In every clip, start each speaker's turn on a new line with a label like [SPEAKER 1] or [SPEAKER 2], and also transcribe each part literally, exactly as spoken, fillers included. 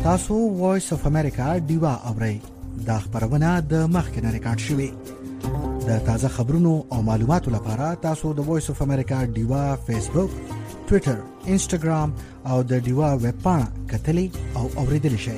[SPEAKER 1] تاسو وایس اف امریکا ډیوا اورئ. دا خبرونه د مخکنه ریکارډ شوې. د تازه خبرونو او معلوماتو لپاره تاسو د وایس اف امریکا ډیوا فیسبوک، ټوئیټر، انسټاګرام او د ډیوا ویب پاڼه کتلې او اوریدل شئ.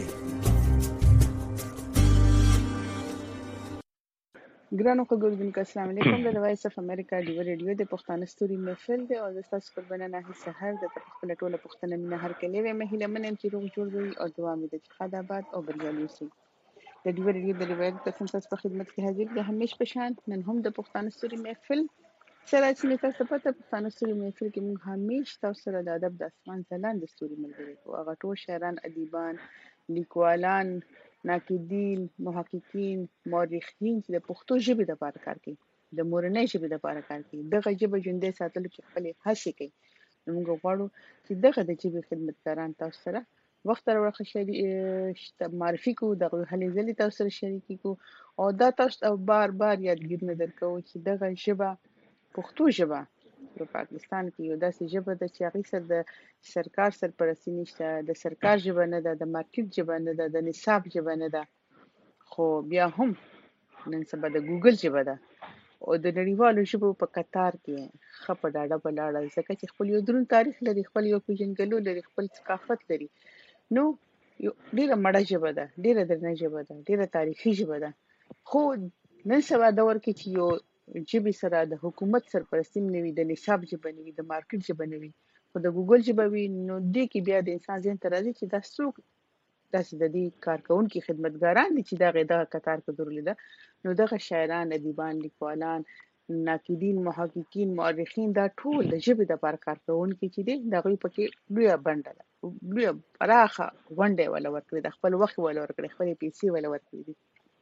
[SPEAKER 2] ګرانو خبرونکو السلام علیکم. د وایس اف امریکا ډیوا ریډیو د پښتانه ستوري محفل دی او د تاسو په بنه نه سحر د خپل ټوله پښتنه مینه هر کله وي مهله منم چې روغ جوړ وي او دوام دې خدای آباد او بریالي اوسئ. د ډیوا ریډیو د روایت تاسو په خدمت کې حاضر دي همیش په شان نن هم د پښتانه ستوري محفل سره چې تاسو په پښتانه ستوري محفل کې موږ همیش تاسو سره د ادب د اسمان ځلان د ستوري ملګري او هغه ټول شاعران، ادیبان، لیکوالان، ناقدین، محققین، مورخین چې د پښتو ژبې د لپاره کار کوي، د مورنۍ ژبې د لپاره کار کوي، دغه ژبه ژوندۍ ساتلو کې خپل هڅې کوي. موږ غواړو چې دغه د ژبې خدمتګاران تاسو سره وخت راوړه شریک معرفي کو، دغه هلې ځلې تاسو سره شریک کو او دا تاسو او بار بار یادګیرونه درکو چې دغه ژبه پښتو ژبه په پاکستان کې یو داسې ژبه ده چې هغه سره د سرکار سرپرستی نشته، د سرکار ژبه نه ده، د مارکیټ ژبه نه ده، د نصاب ژبه نه ده، خو بیا هم نن سبا د ګوګل ژبه ده او د نړیوالو ژبو په قطار کې خپه ډاډه بلاړه ځکه چې خپل یو درون تاریخ لري، خپل یو پیژنګلو لري، خپل ثقافت لري. نو یو ډیره مړه ژبه ده، ډیره درنه ژبه ده، ډیره تاریخي ژبه ده. خو نن سبا دور کې چې یو ژبې سره د حکومت سرپرستی نه وي، د نصاب ژبه نه وي، د مارکیټ ژبه نه وي، خو د ګوګل ژبه وي، نو دې کې بیا د انسان ذهن ته راځي چې دا څوک داسې د دې کارکونکي خدمتګاران دي چې دغه دغه قطار کې درولې ده. نو دغه شاعران، ادیبان، لیکوالان، ناقدین، محققین، مورخین دا ټول د ژبې د لپاره کارکونکي چې دي دغه پکې لویه بنده ده، لویه پراخه غونډه ولا ورکړي، د خپل وخت ولا ورکړي، خپل پیسې ولا ورکړي دي،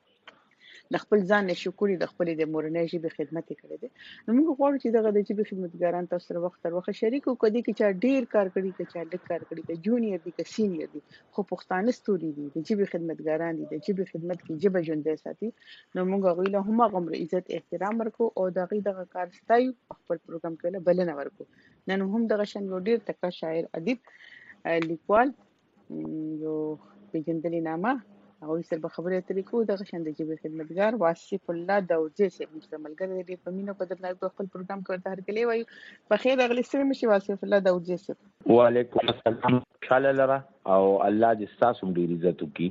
[SPEAKER 2] د خپل ځان نشکوري د خپل د مورنۍ ژبې خدمت کړي دي. نو موږ غواړو چې دغه د ژبې خدمتګاران تاسو سره وخت تر وخت شریک وکړي چې چا ډیر کار کړي، چې چا لږ کار کړي، چې جونیئر دي، چې سینیئر دي، خو پښتانه ستوري دي، د ژبې خدمتګاران دي، د ژبې خدمت کې ژبه ژوندۍ ساتي. نو موږ غوښتل هم هغه عزت احترام ورکو او دغه دغه کار ستایو، خپل پروګرام کې بلنه ورکو. نن هم دغه شان یو ډیر تکړه شاعر، ادیب، لیکوال، یو پیژندل نامه او سر په خبره اترې کو دغه شان د ژبې خدمتګار واصف الله داودزی صاحب مشر ملګری دی په مینه په درنه په خپل پروګرام کې ورته هرکلی وایو. په خیر راغلی سره مشي واصف الله داودزی صاحب.
[SPEAKER 3] وعلیکم السلام. خاله لره او الله دې تاسو ډیر عزت وکړي.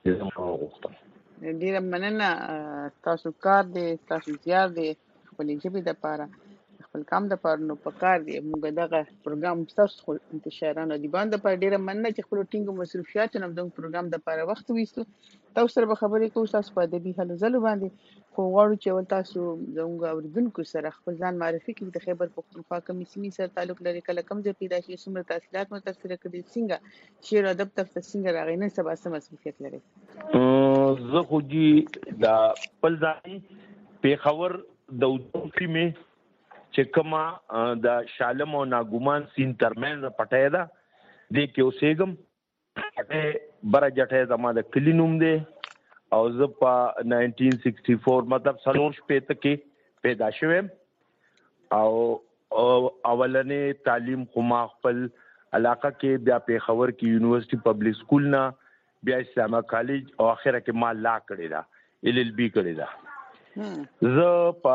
[SPEAKER 2] ډیره مننه. تاسو کار دی، تاسو زیار دی خپل ژبې د لپاره، خپل کام د لپاره، نو په کار دی موږ دغه پروګرام تاسو د شاعرانو ادیبان د لپاره ډیره مننه چې خپل ټینګ مصروفیات نو د پروګرام د لپاره وخت وېستو. تاسو سره به خبرې کوو تاسو په ادبي هلو ځلو باندې، خو غواړو چې ول تاسو زموږ اوریدونکو سره خپل ځان معرفي کړئ. د خیبر پښتونخوا کومې سیمې سره تعلق لري، کله کوم ځای پیدا شي، څومره تحصیلات متأثر کړي، څنګه شعر او ادب ته څنګه راغی، نن سبا څه مصروفیت لري؟
[SPEAKER 3] زه خو جی دا خپل ځای پیښور د اوسې مې چې کما د شالم او ناګومان سین ترمنځ پټه ده د کې اوسېګم پټه بره جټه زما د کلینوم دی او زه په نائنټین سکسټي فور مطلب سلور شپې ته کې پیدا شوم او اولنې تعلیم خو ما خپل علاقه کې بیا پیښور کې یونیورسيټي پبلک سکول نه بیا اسلامه کالج او اخره کې ما لا کړی دا ال ال بي کړی دا. زه په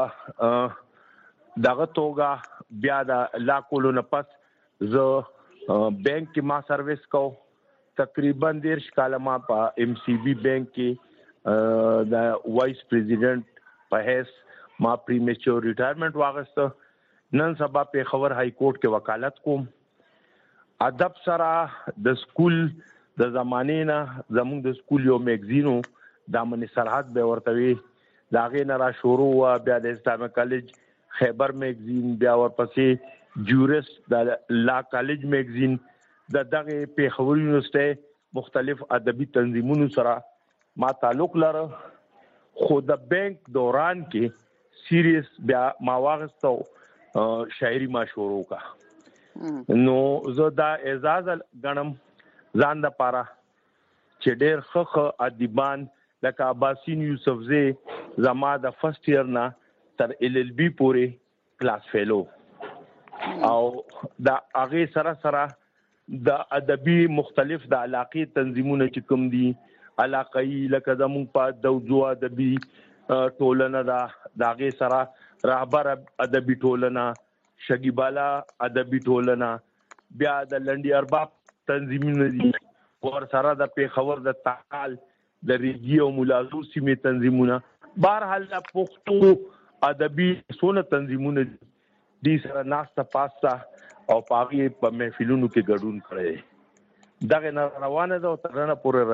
[SPEAKER 3] دغه توګه بیا د لا کولو نه پس زه بینک کې ما سرویس کو، تقریبا دیرش کاله ما په ایم سی بی بینک کې د وایس پریزیډنټ په هیڅ ما پریمیچور ریټایرمنټ واغسته. نن سبا په خبر های کورټ کې وکالت کوم. ادب سره د سکول د زمانه نه زموږ د سکول یو میگزینو د امن سرحد به ورتوي دا غي نه را شروع وا، بیا د اسلامي کالج خیبر میگزین، بیا ورپسې جورس د لا کالج میگزین، د دغه پیښور یونیورسيټي مختلف ادبي تنظیمونو سره ما تعلق لره. خو د بینک دوران کې سیریس بیا ما واغستو شاعري ما شروع کا. نو زه دا اعزاز غنم ځان د پاره چې ډېر ښه ادیبان لکه عباسین یوسفزی زما د فرست ایئر نه تر ال ال بي پورې کلاس فیلو او دا هغه سره سره د ادبي مختلف د علاقې تنظیمونه چې کوم دي علاقې لکه زموږ په دوزو ادبي ټولنه دا داغه سره رهبر ادبي ټولنه شګیبالا ادبي ټولنه بیا د لنډي ارباب تنظیمونه دي ور سره د پیښور د تعال د ریګي او ملازو سیمې تنظیمونه بهرحال د پښتو ادبي سونه تنظیمونه دي سره ناسته پاسته او پاغي په محفلونو کې ګډون کړي دغه روانه ده او ترنه پورې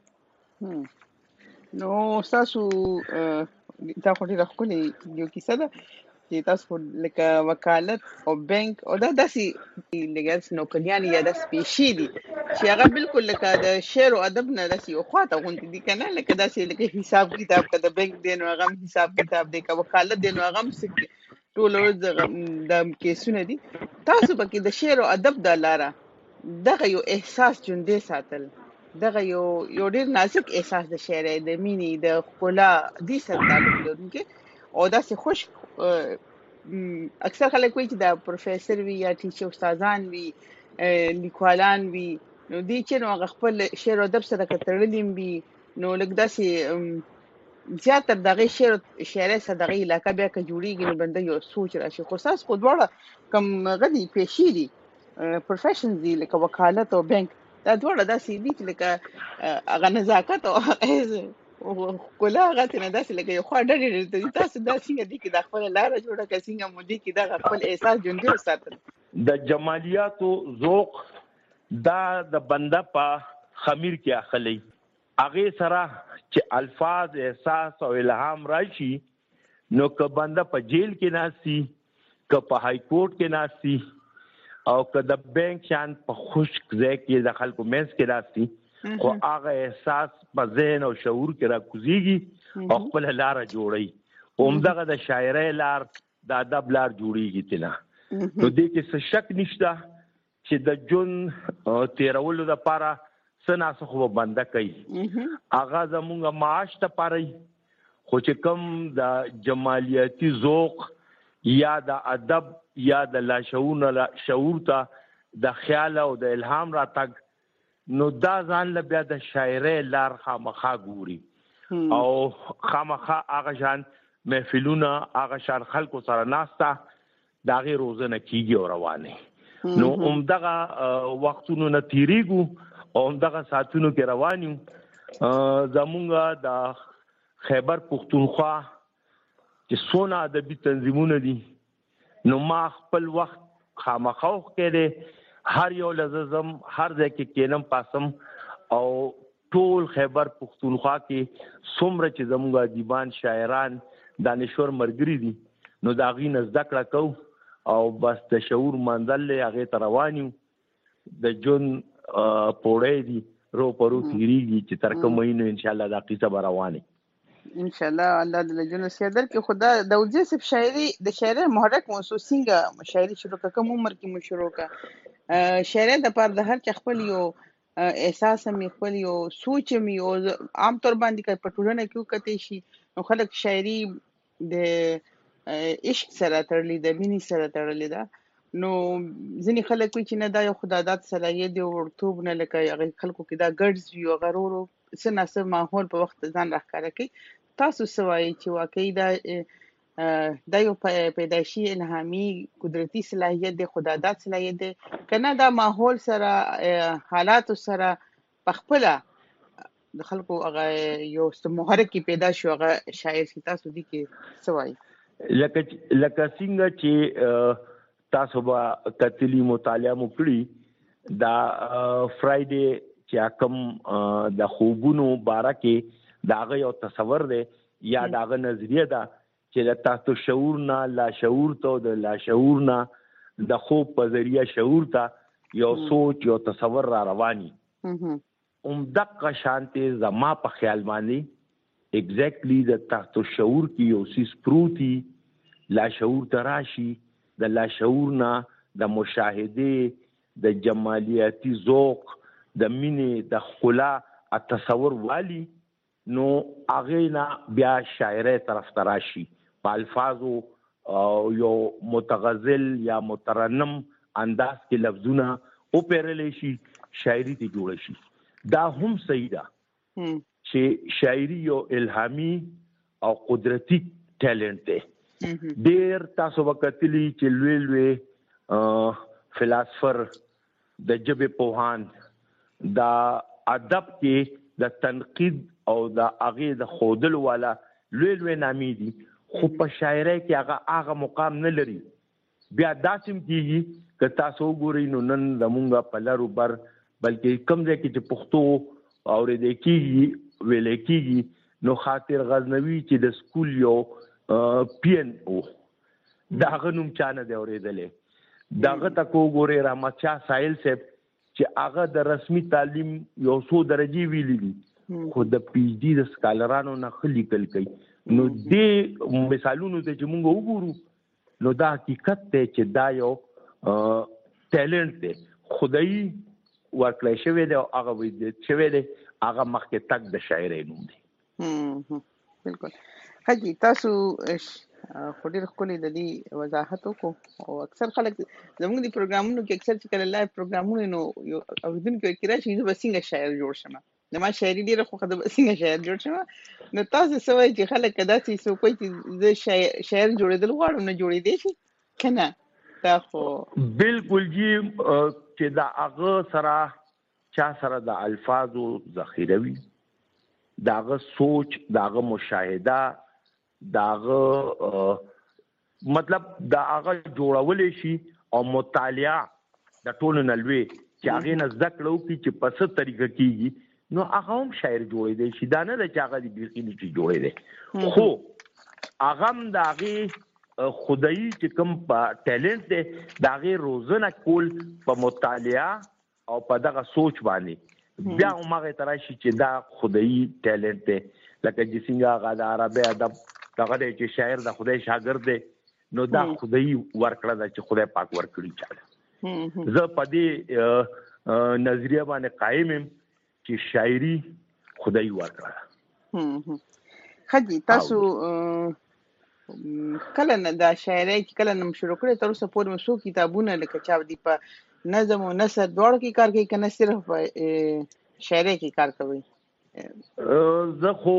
[SPEAKER 3] راځي
[SPEAKER 2] نو تاسو دا خو ډیره ښکلې یو کیسه ده چې تاسو لکه وکالت او بانک او دا داسې لګاس نوکریان یا د سپیشلی چې هغه بالکل لکه د شعر او ادب نه داسې یو خواته غونډې دي کنه لکه داسې لکه حساب کتاب کده بانک دی نو هغه حساب کتاب دی که وکالت دی نو هغه ټول د کیسونه دي تاسو پکې د شعر او ادب د لاره دغه یو احساس ژوندی ساتل دغه یو یو ډېر نازک احساس د شعر د مینې د ښکلا دې سره تعلق لرونکی او داسې خوش اکثر خلک وایي چې دا پروفیسر وي یا ټیچر استادان وي لیکوالان وي نو دې چې نو هغه خپل شعر او ادب سره کتړلي وي نو لږ داسې زیاتره دغه شعر شاعرۍ سره دغه علاقه بیا که جوړېږي نو بنده یو سوچ راشي خو ستاسو خو دواړه کوم غدي پیشې دي پروفیشنز دي لکه وکالت او بانک دا دواړه داسې دي چې لکه هغه نزاکت او ښکلا هغه څه نه داسې لکه یو خوا ډډې ډډې تاسو داسې دي چې د خپل لاره جوړه که څنګه مو دي چې دغه خپل احساس ژوندی وساتل
[SPEAKER 3] د جمالیاتو ذوق دا د بنده په خمیر کې اخلي هغه سره چې الفاظ احساس او الهام راشي نو که بنده په جیل کې ناسي که په های کورټ کې ناسي او که د بانک شان په خشک ځای کې د خلکو منځ کې ناسي خو هغه احساس په ذهن او شعور کې راکوزيږي او خپل لار جوړي همدغه د شاعرۍ لار د ادب لار جوړيږي تنه نو دې کې څه شک نشته چې د جون تیرولو لپاره سناسو خو بنده کوي هغه زمونږ معاش ته پاره خو چې کوم د جمالیاتي ذوق یا د ادب یا د لاشعور شعور ته د خیال او د الهام راتګ نو دا ځان له بیا د شاعرۍ لار خامخا ګوري او خامخا هغه شان محفلونه هغه شان خلکو سره ناسته د هغې روزنه کیږي او روانه نو همدغه وختونو نه تیریږو او همدغه ساعتونو کې روان یو زمونږ د خیبر پښتونخوا چې څونه ادبي تنظیمونه دي نو ما خپل وخت خامخا وکړی هر یو لزم هر ځای کې کینم پاسم او ټول خیبر پښتونخوا کې څومره چې زموږ ادیبان شاعران دانشور مرګري دي نو دا غي نزد کړه کو او بس د شعور منزل له هغه ته روان یو د جون پوړې دي رو پرو تیریږي چې تر کوم مهینه ان شاء الله دا قصه به روانه
[SPEAKER 2] ان شاء الله الله د لجنو سیادر کې خدا د وجه شاعري د شاعر محرک موسوسینګه شاعري شروع کوم عمر کې مو شروع کا شاعر د پر د هر چ خپل یو احساس مې خپل یو سوچ مې او عام طور باندې کې پټولنه کیو کته شي نو خلک شاعري د عشق سره تړلې د مینې سره تړلې ده نو ځینې خلک وایي چې نه دا یو خدادات صلاحیت دی ورتوب نه لکه هغه خلکو کې دا ګډز یو غرورو سناسب ماحول په وخت ځان راښکاره کوي تاسو سوای چې واقعي دا دا یو پیدایشي الهامي قدرتي صلاحیت دی خدادات صلاحیت دی کنه دا ماحول سره حالات سره پخپله د خلکو هغه یو محرک پیدا شو هغه شاعر چې تاسو دي کې سوای
[SPEAKER 3] لکه لکه څنګه چې تاسو به کتلی مطالعه مو کړی دا فرایډے چې کوم د خوبونو بارکه داغه یو تصور دی یا داغه نظریه ده چې د تاسو شعور نه لا شعور ته د لا شعور نه د خوب په ذریعہ شعور ته یو سوچ یو تصور را رواني هم دغه شانته زما په خیال باندې ایگزیکټلی د تاسو شعور کې یو سیس پروتي لا شعور تراشي د لا شعور نه د مشاهده د جمالیاتي ذوق د مینې د خلا التصور والی نو هغه نه بیا شاعرۍ طرف تراشي په الفاظو یو متغزل یا مترنم انداز کې لفظونه او پیرلې شي شاعري ته جوړ شي. دا هم صحیح ده چې شاعري یو الهامي او قدرتي ټیلنټ دی. ډېر تاسو وکتلی چې لوی لوی فلسفر د ژبې پوهان دا ادب کې د تنقید او د هغې د ښودلو والا لوی لوی نامې دي، خو په شاعرۍ کې هغه هغه مقام نه لري. بیا داسې هم کېږي که تاسو وګورئ نو نن زمونږ په لرو بر بلکې کوم ځای کې چې پښتو اورېدل کېږي ویلی کېږي نو خاطر غزنوي چې د سکول یو پی ان او د هغه نوم چا نه دی اورېدلی. د هغه ته که وګورئ رحمت شاه ساحل صاحب چې هغه د رسمي تعلیم یو څو درجې ویلي دي خو د پی ایچ ډي د سکالرانو نه ښه لیکل کوي. نو دې مثالونو ته چې موږ وګورو نو دا حقیقت دی چې دا یو ټیلنټ دی خدایي ورکړی شوی دی او هغه وجود شوی دی، هغه مخکې تګ د شاعرۍ نوم دی.
[SPEAKER 2] بالکل حاجي تاسو خو ډېر ښکلې د دې وضاحت وکړو او اکثر خلک زموږ د پروګرامونو کې اکثر چې کله لایو پروګرامونه نو یو اورېدونکي ورکې راشي زه به څنګه شاعر جوړ شم، زما شاعري ډېره خوښه ده، به څنګه شاعر جوړ شم. نو تاسو څه وایئ چې خلک که داسې څوک وایي چې زه شاعر جوړېدل غواړم نه جوړېدی شي که نه؟ دا خو
[SPEAKER 3] بالکل جی چې د هغه سره چا سره د الفاظو ذخیره وي، د هغه سوچ، د هغه مشاهده، د هغه مطلب د هغه جوړولی شي او مطالعه د ټولو نه لوی چې هغې نه زده کړه وکړي چې په څه طریقه کېږي نو هغه هم شاعر جوړېدی شي. دا نه ده چې هغه د بیخي نشي جوړېدی، خو هغه هم د هغې خدایي چې کوم په ټیلنټ دی د هغې روزنه کول په مطالعه او په دغه سوچ باندې بیا هم هغې ته راشي چې دا خدایي ټیلنټ دی. لکه چې څنګه هغه د عربي ادب دغه دی چې شاعر د خدای شاګرد دی نو دا خدایي ورکړه ده چې خدای پاک ورکړي چاله. زه په دې نظریه باندې قایم یم چې شاعري خدایي ورکړه ده.
[SPEAKER 2] حاجي تاسو کله نه دا شاعرۍ کې کله نه شروع کړې تر اوسه پورې مو څو کتابونه لکه چا دي په نظم او نثر دواړو کې کار کوي که نه صرف په شاعرۍ کې کار کوي؟
[SPEAKER 3] زه خو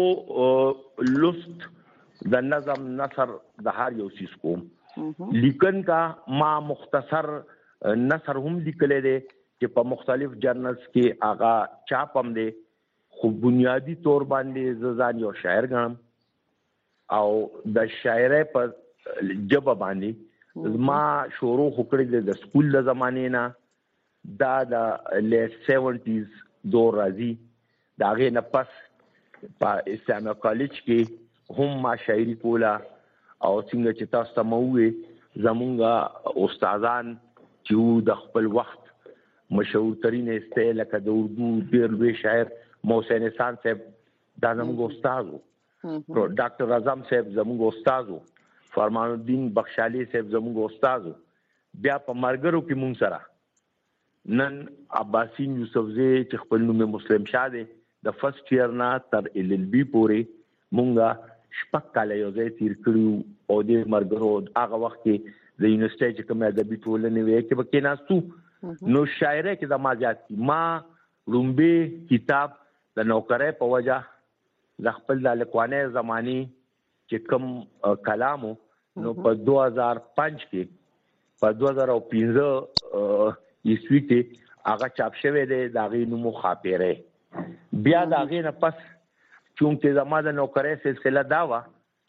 [SPEAKER 3] لست د نظم نثر د هر یو څیز کوم. لیکن کا ما مختصر نثر هم لیکلی دی چې په مختلف جرنلز کې هغه چاپ هم دی، خو بنیادی طور باندې زه ځان یو شاعر ګڼم او د شاعرۍ په ژبه باندې ما شروع خو کړی دی د سکول د زمانې نه. دا د لیټ سیونټیز دور راځي، د هغې نه پس په اسلامیه کالج کې هم ما شاعري کوله او څنګه چې تاسو ته مو وویل زمونږ استادان چې وو د خپل وخت مشهور ترین استی لکه د اردو ډېر لوی شاعر محسن احسان صاحب دا زمونږ استاد وو، ډاکټر اعظم صاحب زمونږ استاد وو، فرمان الدین بخشالي صاحب زمونږ استاد وو. بیا په ملګرو کې مونږ سره نن عباسین یوسفزی چې خپل نوم مسلم شاه دی د فرست ایئر نه تر ایل ایل بي پورې مونږه شپږ کاله یو ځای تېر کړي وو او دې ملګرو هغه وخت کې د یونیورسټۍ چې کومې ادبي ټولنې وې کې به کېناستو نو شاعرۍ کې زما زیات دي. ما لومبې کتاب د نوکرۍ په وجه د خپل د لیکوانۍ زمانې چې کوم کلام و نو په دو هزار پنځ کې په دو هزار پنځه عیسوي کې هغه چاپ شوی دی د هغې نوم خاپیری. بیا د هغې نه پس چونکې زما د نوکرۍ سلسله دا وه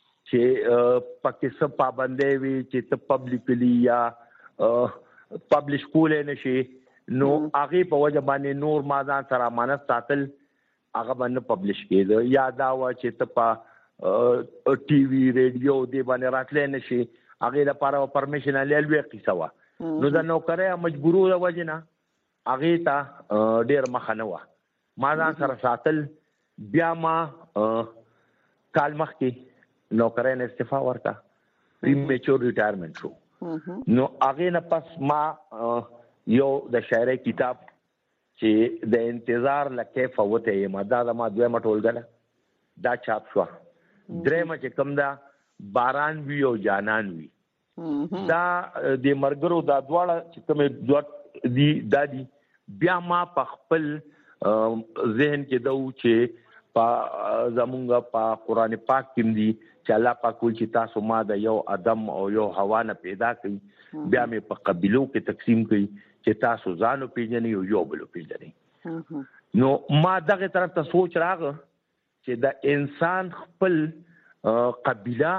[SPEAKER 3] چې پکې څه پابندۍ وي چې ته پبلیکلی یا پبلش کولی نه شي نو هغې په وجه باندې نور ما ځان سره امانت ساتل هغه به نه پبلش کېده. یا دا وه چې ته په ټي وي ریډیو دې باندې راتلی نه شي، هغې لپاره پرمیشن الیا لویه قیصه وه. نو د نوکرۍ مجبورو د وجې نه هغې ته ډېر مخه نه وه، ما ځان سره ساتل. بیا ما کال مخکې نوکرۍ نه استعفا ورکړه، پری میچور ریټایرمنټ شو. نو هغې نه پس ما یو د شاعرۍ کتاب چې د انتظار له کیفه وتی یم دا زما دویمه ټولګه ده دا چاپ شوه. درېیمه چې کوم ده باران وي او جانان وي دا د ملګرو دا دواړه چې کومې دوه دی دادی بیا ما په خپل ذهن کې دو چې په زمونږ په قران پاک کې دی چې الله پاک وایي چې تاسو ما د یو ادم او یو حوا نه پیدا کړی، بیا مې په قبیلو کې تقسیم کړي چې تاسو ځانو پیژنئ او یو بل پیژنئ. نو ما دغه طرف ته سوچ راغی چې د انسان خپل قبیله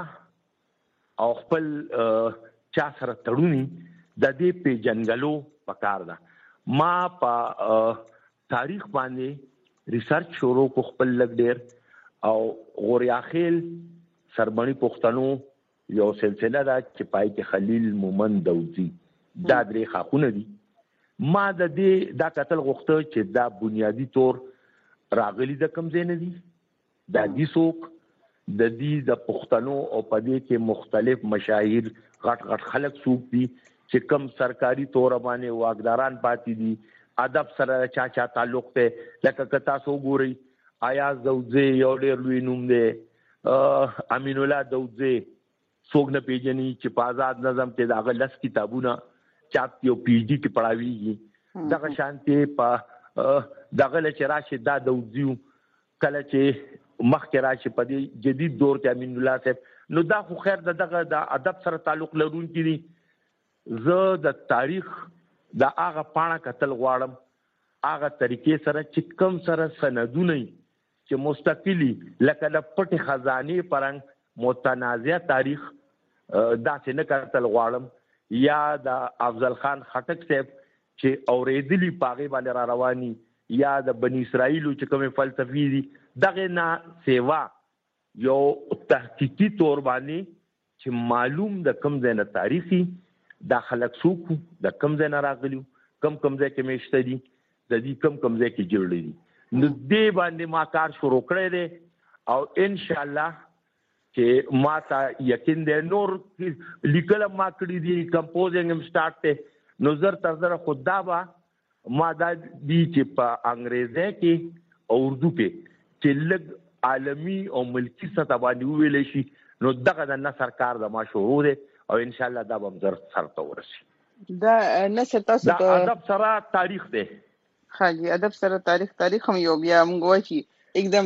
[SPEAKER 3] او خپل چا سره تړونی د دې پیژنګلو پکار ده. ما په تاریخ باندې ریسرچ شروع کو خپل لګ ډیر او غوریاخیل سربنی پښتنو یو سلسله ده چې پای کې خلیل مومن دوزی دا درې خاخونه دي. ما د دې دا قتل غوښته چې دا بنیادی طور راغلی د کم ځای نه دي، دا دي څوک د دې د پښتنو او په دې کې مختلف مشاهیر غټ غټ خلک څوک دي چې کم سرکاري تور باندې واګداران پاتې دي، ادب سره چا چا تعلق ته لکه که تاسو ګورئ آیاز دوزی یو ډېر لوی نوم دی، امین الله دوزی څوک نه پیژني چې په آزاد نظم کې د هغه لس کتابونه چاپ یو پی ایچ ډي کې پړاویږي. دغه شانتي په دغه چې راشي دا دوزي کله چې مخکې راشي په دې جدید دور کې امین الله صاحب نو دا خو خیر دغه د ادب سره تعلق لرونکي دي. زه د تاریخ دا هغه پاڼه کتل غواړم هغه طریقې سره چې کوم سره سندونه چې مستقلی لکه د پټ خزانه پرنګ متنازع تاریخ داسې نه کتل غواړم، یا د افضل خان خټک صاحب چې اوریدلی پاغه باندې را رواني، یا د بنی اسرائیل چې کومه فلسفي دي دغه نه سیوا یو تحقیقي تور باندې چې معلوم د کوم ځای نه تاریخي دا خلک څوک د کم ځای نه راغلي، کم کم ځای کې میشته دي، د دې کم کم ځای کې جوړ دي. نو دې باندې ما کار شروع کړی دی او ان شاء الله چې ما ته یقین دی نور لیکل ما کړی دي، کمپوزینګ هم سٹارټ دی. نو زر تر زر خدا با ما دا دي چې په انګریزي کې او اردو کې چې لږ عالمي او ملکی سطح باندې ویل شي، نو دغه د نثر کار د ما شروع دی او ان شاء الله دا به زر سره ورسي.
[SPEAKER 2] دا نثر تاسو
[SPEAKER 3] ته ادب سره تاریخ دی.
[SPEAKER 2] خالي ادب سره تاریخ تاریخ هم یو بیا موږ وایي چې एकदम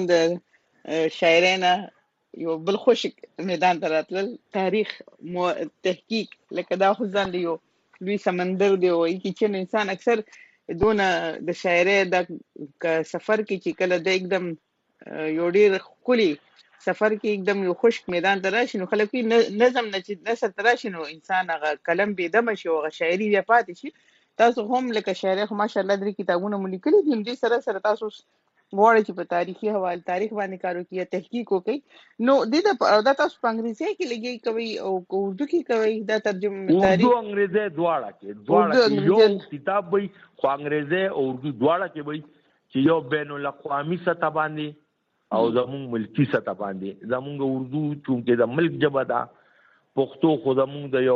[SPEAKER 2] د شاعرانه یو بل خوش میدان ته راتلل تاریخ مو تحقیق لکه دا خو ځان یو لوی سمندر دی وایي چې انسان اکثر دونه د شاعرۍ د سفر کې چې کله د एकदम یو ډیر خولي سفر کې एकदम یو خشک میدان ته راشي نو خلک نظم نه چې نثر ته راشي نو انسان هغه قلم بې دمه شي او هغه شاعري بیا پاتې شي. تاسو هم لکه شاعرۍ خو ماشاءالله درې کتابونه مو لیکلي دي، همدې سره سره تاسو غواړئ چې په تاریخي حواله تاریخ باندې کار وکړئ یا تحقیق وکړئ. نو د دا تاسو په انګریزي کې لګي کوي او اردو کې کوي دا ترجمه تاریخ
[SPEAKER 3] اردو انګریزي دواړه کې دواړه یو کتاب وي خو انګریزي او اردو دواړه کې وي چې یو بین الاقوامي سطح باندې او زمونږ ملکی سطح باندې. زمونږ اردو چونکې د ملک ژبه ده، پښتو خو زمونږ د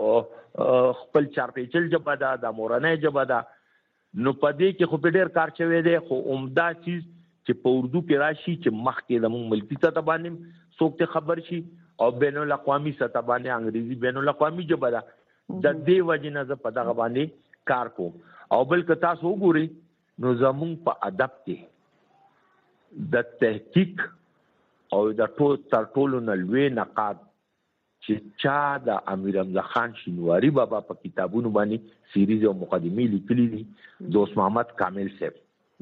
[SPEAKER 3] یو خپل چارپیچل ژبه ده، د مورنۍ ژبه ده، نو په دې کې خو په ډېر کار شوی دی. خو عمده چیز چې په اردو کې راشي چې مخکې زمونږ ملکی سطح باندې څوک ته خبر شي او بین الاقوامي سطح باندې انګریزي بین الاقوامي ژبه ده، د دې وجې نه زه په دغه باندې کار کوم. او بل که تاسو وګورئ نو زمونږ په ادب کې د تحقیق او د ټول تر ټولو نه لوی نقاد چې چا د امیر حمزه خان شینواری بابا په کتابونو باندې سیریز او مقدمې لیکلي دي، دوست محمد کامل صاحب.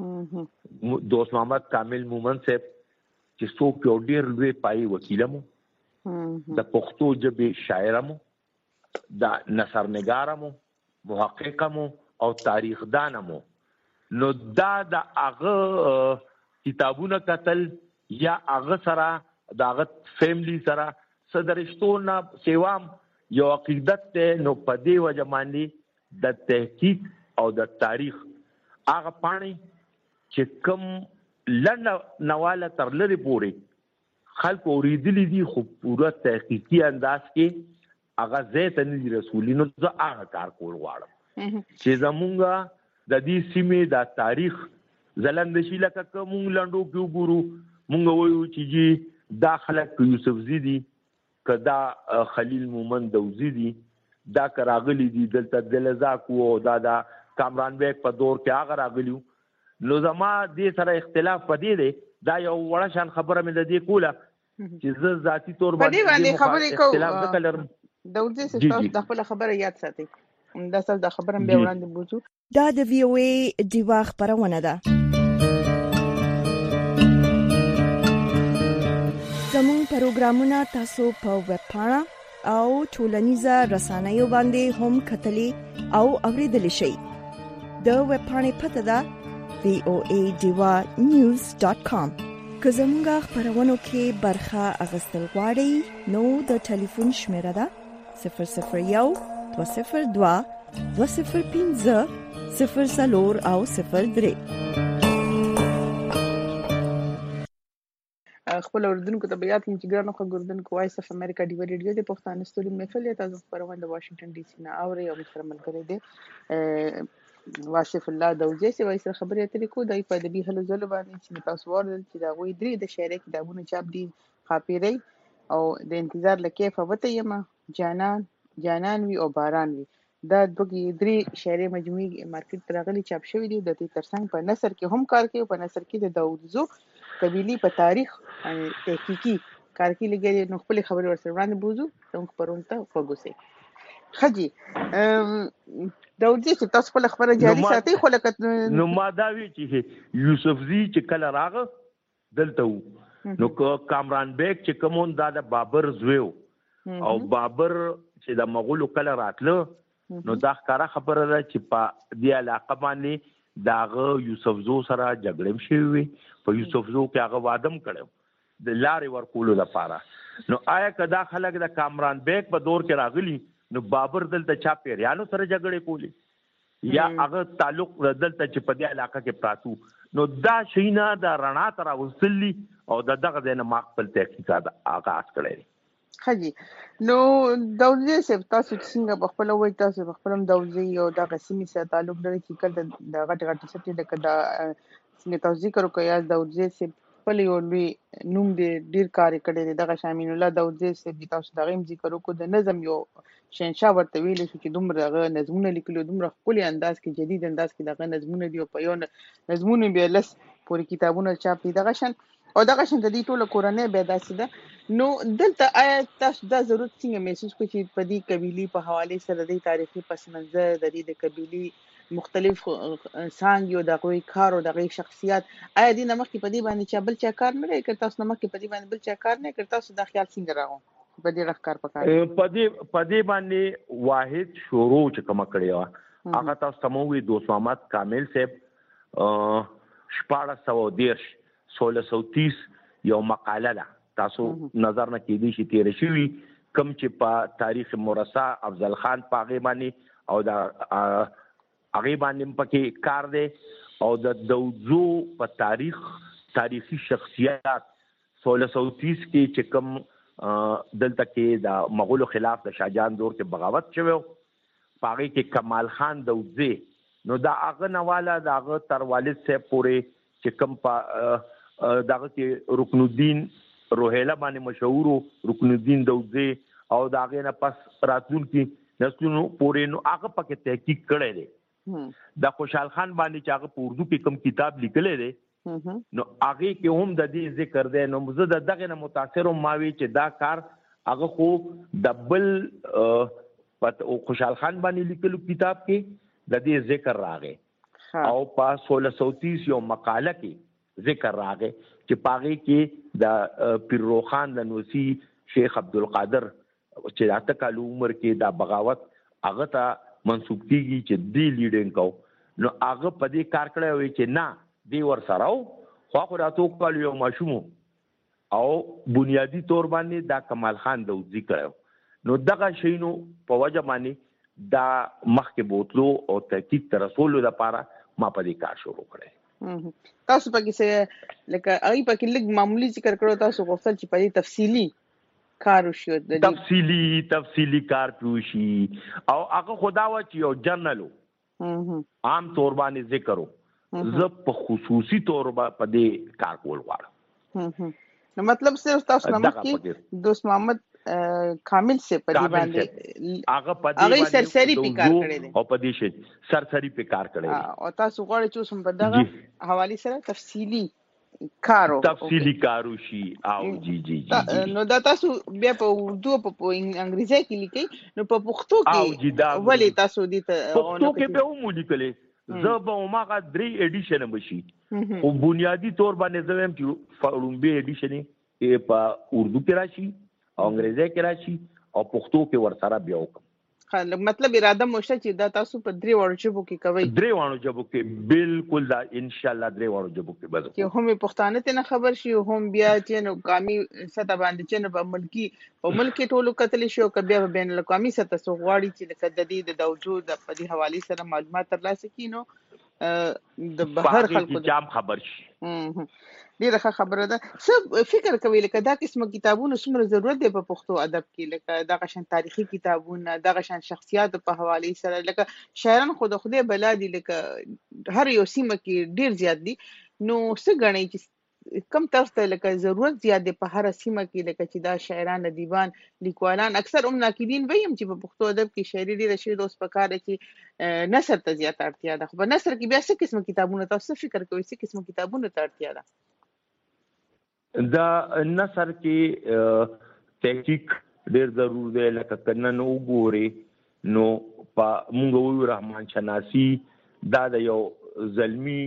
[SPEAKER 3] دوست محمد کامل مومن صاحب چې څوک یو ډېر لوی پایي وکیل مو، د پښتو ژبې شاعر مو، د نثر نګار مو، محقق مو او تاریخ دان مو. نو دا د هغه کتابونه کتل یا هغه سره د هغه فیملی سره صدرشتونه سیوام یو عقیدت ته نو په دې وجه باندې د تحقیق او د تاریخ هغه پاڼې چې کوم لنډ نواله تر لري پورې خلک اوریدلی دي خو پوره تحقیقي انداز کې هغه زه ته نه رسولي، نو زه هغه کار کول غواړم چې زمونږ د دې سیمې د تاریخ زلند شي. لکه که مونږ لنډو کې وګورو مونږ وایو چې جی دا خلک یوسفزي دي، که دا خلیل مومن دوزي دي، دا که راغلي دي دلته د لزاکو او دا دا کامران بیگ په دور کې هغه راغلیو. نو زما دې سره اختلاف پدې دی دا یو وړه شان خبره مې د دې کوله چې زه ذاتی طور
[SPEAKER 2] باندې خبرې کوم
[SPEAKER 3] اختلاف ځکه لرم.
[SPEAKER 2] داود زی تاسو د خپل خبره یاد ساتئ دا تاسو د خبرم به وړاندې بوزو.
[SPEAKER 4] دا د وی او ای ډیوا خبرونه ده. زموږ پروګرامونه تاسو په ویب پاڼه او ټولنیزه رسنیو باندې هم کتلی او اوریدلی شئ. د ویب پاڼې پته ده وی او ای ډیوا نیوز ډاټ کام. که زموږ خبرونو کې برخه اخیستل غواړئ نو د ټلیفون شمیره ده صفر صفر یو دوه صفر دوه دوه صفر پنځه صفر څلور او صفر درې.
[SPEAKER 2] خپل اوردونکو ته بیات کوم چې ګرانو خبردونکو وایس اف امریکا ډیوا ریډیو د پښتون ستوري محفل تاسو خبرونه د واشنگټن ډي سي نه اوري او مستر ملګری دی واشف الله دوجه سی وایس خبرې اترې کو دای په دبي هلو زلو باندې چې تاسو ورل چې دا غوي درې د شهر کتابونو چاپ دي خاپيري او د انتظار لکه فوته یم جانان جانان وی او باران وی دا دوی درې شهر مجموعي مارکیټ راغلي چاپ شوی دی د دې ترڅنګ په نثر کې هم کار کوي په نثر کې د داوودزو قبيلي په تاریخ تحقیقي کار کې لګي نو خپل خبرې ورسره وړاندې بوزو څنګه پرونته فوګوسي خجي داودزي چې تاسو خپل خبره جاري ساتي خو لکه
[SPEAKER 3] نو ما دا وی چې یوسف زی چې کله راغ دلته نو کامران بیگ چې کومون دا د بابر زویو او بابر چې د مغولو کله راتله نو دا ښکارا خبره ده چې په دې علاقه باندې داغه یوسف زو سره جګړه شوی په یوسف زو کې هغه وادم کړو د لارې ورکولو لپاره. نو آیا کدا خلک د کامران بیگ په دور کې راغلي نو بابر دلته چا پیریانو سره جګړه کولی یا هغه تعلق دلته چې په دې علاقه کې پراتو نو دا شینا د رڼا تر وصلی او د دغه د ما خپل تحقیقات آغاز کړی.
[SPEAKER 2] خجي نو داوودزي سب تاسو څنګه په خپل وای تاسو په خپلم داوودزي او د قسمی سره تعلق لري چې کله د غټ غټ سټي د کدا څنګه تاسو ذکر کوی از داوودزي سب خپل یو لوی نوم دې ډیر کار کړی دغه شامل الله داوودزي سب تاسو دغه ذکر کو د نظم یو شنشا ورته ویل شو چې دومره نظمونه لیکلو دومره خپل انداز کې جدید انداز کې دغه نظمونه دی په یو نظمونه به لس پوری کتابونه چاپ دي دغه شان او دغه شان د دې ټولو کورنۍ به داسې ده. نو دلته آیا تاسو دا ضرورت څنګه محسوس کوئ چې په دې قبيلي په حواله سره د تاریخي پس منظر د دې د قبيلي مختلف څنګه یو دغه کار او دغه شخصیت آیا دې نمخ کې په دې باندې چې بل چا کار نه کوي تاسو نمخ کې په دې باندې بل چا کار نه کوي تاسو د خیال څنګه راغو په دې رخکار پکاره
[SPEAKER 3] په دې په دې باندې واحد شروع چې کوم کړی و هغه تاسو سموي دوست محمد کامل صاحب شپاړس سوه دیرش سولہ سو تیس یو مقاله ده تاسو نظر نه کېدی شي تیر شوی کم چې په تاریخ مرصع افضل خان په هغه باندې او د هغه باندې پکې کار دی او د داوودزو په تاریخ تاریخي شخصیت سولہ سو تیس کې چې کوم دلته کې د مغولو خلاف د شاهجهان دور کې بغاوت شوی په هغه کې کمال خان داوودزي نو دا هغه نواله د هغه تر والد صاحب پورې چې کوم په دغه کې رکن الدین روهیله باندې مشهور رکن الدین داوودزي او داغه نه پس راتلون کې نسلونو پورې نو هغه پکې تحقیق کړی دی د خوشحال خان باندې چې هغه په اردو کې کوم کتاب لیکلی دی نو هغه کې هم د دې ذکر دی نو زه د دغه نه متاثر وم ما وی چې دا کار هغه خو د بل خوشحال خان باندې لیکلو کتاب کې د دې ذکر راغی او په سولہ سو تیس یو مقاله کې ذکر راغی چې پاغي کې د پیر روخان د نوسی شیخ عبدالقادر چې راته کال عمر کې دا بغاوت هغه ته منسوب کیږي چې دی لیډینګ کو نو هغه په دې کار کړی وي چې نه دی ور سره خو خو راتو کال یو ماشوم او بنیادی تور باندې دا کمال خان داوودزي کړو نو دغه شینو په وجه باندې دا مخکې بوتلو او تحقیق تر رسولو لپاره ما په دې کار شروع کړی.
[SPEAKER 2] تاسو پکې څه لکه هغه پکې لږ معمولی ذکر کړو تاسو غوښتل چې په دې تفصیلی کار وشي د
[SPEAKER 3] تفصیلی تفصیلی کار وشي او هغه خدا و چې یو جنرالو عام طور باندې ذکرو زه په خصوصي طور په دې کار کول غواړم
[SPEAKER 2] نو مطلب صرف تاسو نمک کې دوست محمد کامل سے پدی باندې
[SPEAKER 3] هغه پدی
[SPEAKER 2] هغه سرسری په کار کړی دی
[SPEAKER 3] او پدی شي سرسری په کار کړی دی
[SPEAKER 2] او تاسو غواړئ چې اوس په دغه حواله سره تفصیلی کارو
[SPEAKER 3] تفصیلی کارو شي او جی جی جی
[SPEAKER 2] نو دا تاسو بیا په اردو په انګریزي کې لیکي نو په پښتو کې ولې تاسو دې ته
[SPEAKER 3] پښتو کې به مو لیکلې زه به ماغه درې اډیشن بشي او بنیادی طور باندې زم چې فلومبي اډیشن په اردو کې راشي او انګریزي کې راشي او پښتو کې ورسره بیا وکم
[SPEAKER 2] مطلب اراده موشته چې دا تاسو په درې وړو ژبو کې کوي
[SPEAKER 3] درې وړو ژبو کې بالکل دا ان شاء الله درې وړو ژبو کې بس
[SPEAKER 2] چې هم پښتانه ته نه خبر شي هم بیا چې نو قومي سطح باندې چې نو په ملکی او ملکی ټولو کتل شي او بیا بین الاقوامي سطح سو غواړي چې لکه د دې د وجود په دې حواله سره معلومات ترلاسه کینو د بهر خلکو
[SPEAKER 3] جام خبر شي
[SPEAKER 2] ډیره خبره ده څه فکر کوي لکه دا قسمه کتابونو څومره ضرورت دی په پښتو ادب کې لکه دا غشن تاریخي کتابونه دا غشن شخصیت په حواله سره لکه شاعران خود خدای بلا دي لکه هر یو سیمه کې ډیر زیات دي نو څه غنئ چې کم تاسو ته لکه ضرورت زیات دی په هر سیمه کې لکه چې دا شاعران ادیبان لیکوالان اکثر هم ناقدین ویم چې په پښتو ادب کې شاعري ډیره شي دوس پکاره چې نثر ته زیات اړتیا ده خو په نثر کې بیا څه قسمه کتابونه تاسو فکر کوئ څه قسمه کتابونه ته اړتیا ده
[SPEAKER 3] دا نثر کې تحقیق ډیر ضرور دی لکه کنه نو ګوري نو په مونږ وو رحمان شناسی دا د یو زلمی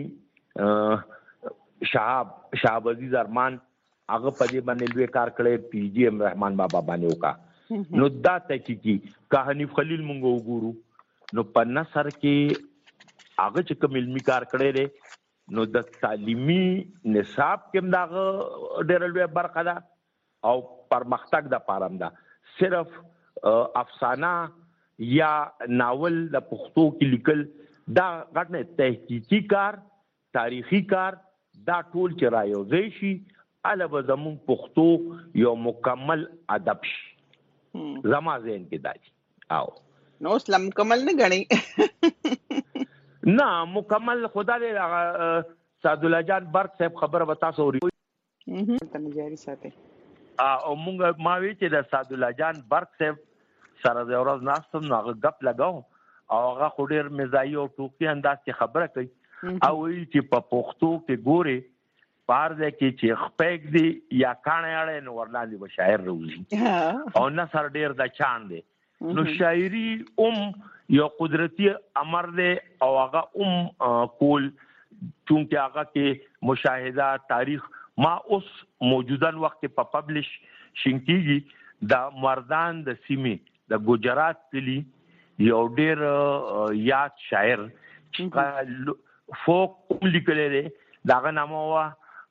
[SPEAKER 3] شهاب شهاب عزیز ارمان هغه په دې باندې لوی کار کړی پی جی ام رحمان بابا باندې وکا نو دا تحقیقي کہانی خلیل مونږ وګورو نو په نثر کې هغه چې کوم علمي کار کړی دی نو د تعلیمي نصاب کې دغه ډېر لوی برخه ده او پرمختګ د پاره ده صرف افسانه یا ناول د پښتو کې لیکل دا غټ نه تحقیقي کار تاریخي کار دا ټول چې رايوځي شي علاوه زمون پښتو یو مکمل ادب شي زما ذهن کې دی او
[SPEAKER 2] نو اسلام مکمل نه غني
[SPEAKER 3] نه مکمل خدا دې سعد الله جان برق صاحب خبره وتا سوري
[SPEAKER 2] ته جاری ساتي
[SPEAKER 3] او مونږ ما وی چې د سعد الله جان برق صاحب سره د ورځ ناستم نو غپ لگاو او هغه خډیر مزایي او ټوکی انداز کې خبره کوي او وی چې په پښتو کې ګوري پار دې کې چې خپېګ دی یا کانه اړه نو ورلاندې به شاعر روزي او نثر ډیر د چان دی نو شاعري ام یو قدرتی امر دی او هغه ام کول چونکه هغه کې مشاهده تاریخ ما اوس موجودن وخت په پبلش شینکیږي د مردان د سیمې د ګجرات کلی یو ډیر یاد شاعر فوق لیکلی دی داغه نامه وا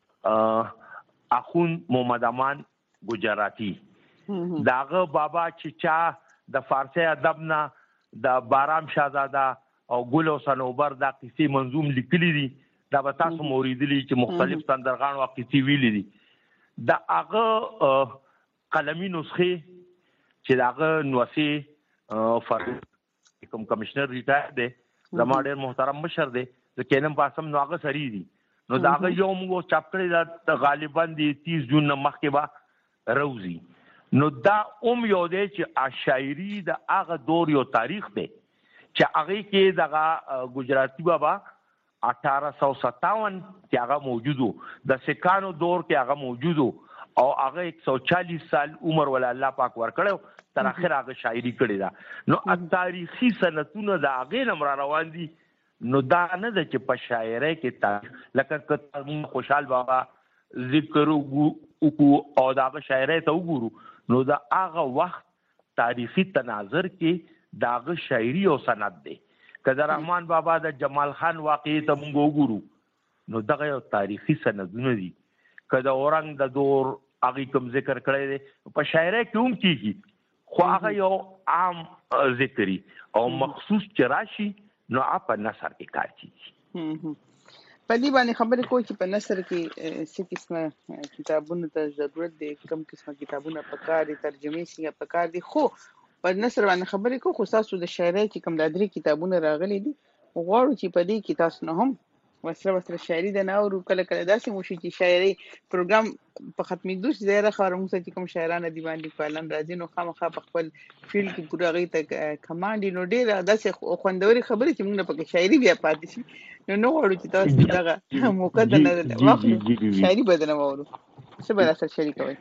[SPEAKER 3] اخون محمد امان ګجراتی داغه بابا چې چا د فارسی ادب نه د بارام شاهزاده او ګل او صنوبر دا قصې منظوم لیکلي دي دا به تاسو موریدلی چې مختلف سندرغان او قصې ویلي دي دا هغه قلمي نسخه چې داغه نوسی فرض کوم کمشنر ریټایر دی زما ډېر محترم مشر دی ځکه نن پاسم نو هغه سری دي نو داغه یو موږ چاپ کړی دا غالبا دی تیس جون مخکې با روزي نو دا اوم یو دی چې شاعري د هغه دور یو تاریخ دی چې هغه کې دغه ګجراتی بابا اٹھارہ سو ستاون کې هغه موجودو د سکانو دور کې هغه موجودو او هغه ایک سو چالیس سال عمر ول الله پاک ور کړو تر اخر هغه شاعري کړی دا نو تاریخي سنتونه د هغه نمر روان دي نو دا نه د چې په شاعرۍ کې تاریخ لکه خوشحال بابا ذکر وکړو او دا شاعرۍ ته وګورو نو دا هغه وخت تاریخي تناظر کې داغه شاعري او سند دی کله رحمان بابا د جمال خان واقعي ته موږ وګورو نو دغه یو تاریخي سندونه دي کله اورنګ د دور هغه کوم ذکر کړی دی په شاعرۍ کې هم کیږي خو هغه یو عام ذکري او مخصوص چراشي نو اپ نثر کې کار کیږي
[SPEAKER 2] په دې باندې خبرې کوي چې په نثر کې څه قسمه کتابونو ته ضرورت دی کوم قسمه کتابونه په کار دي ترجمه شي په کار دي خو په نثر باندې خبرې کوو خو تاسو د شاعرۍ چې کوم د درې کتابونه راغلي دي غواړو چې په دې کې تاسو نه هم وسره وسره شاعري د نه او کله کله داسې مو شي چې شاعري پروګرام په ختمېدو شي زیره خبره موږ چې کوم شاعران دي باندې فعلا راځي نو خامخا په خپل فیلډ کې پوره غي ته کمانډ نو ډېر داسې خوندوري خبرې چې موږ نه پکې شاعري بیا پاتې شي نو نو وړو چې تاسو دغه موقع د نه واخلو شاعري بدنه وورو څه به تاسو شاعري کوي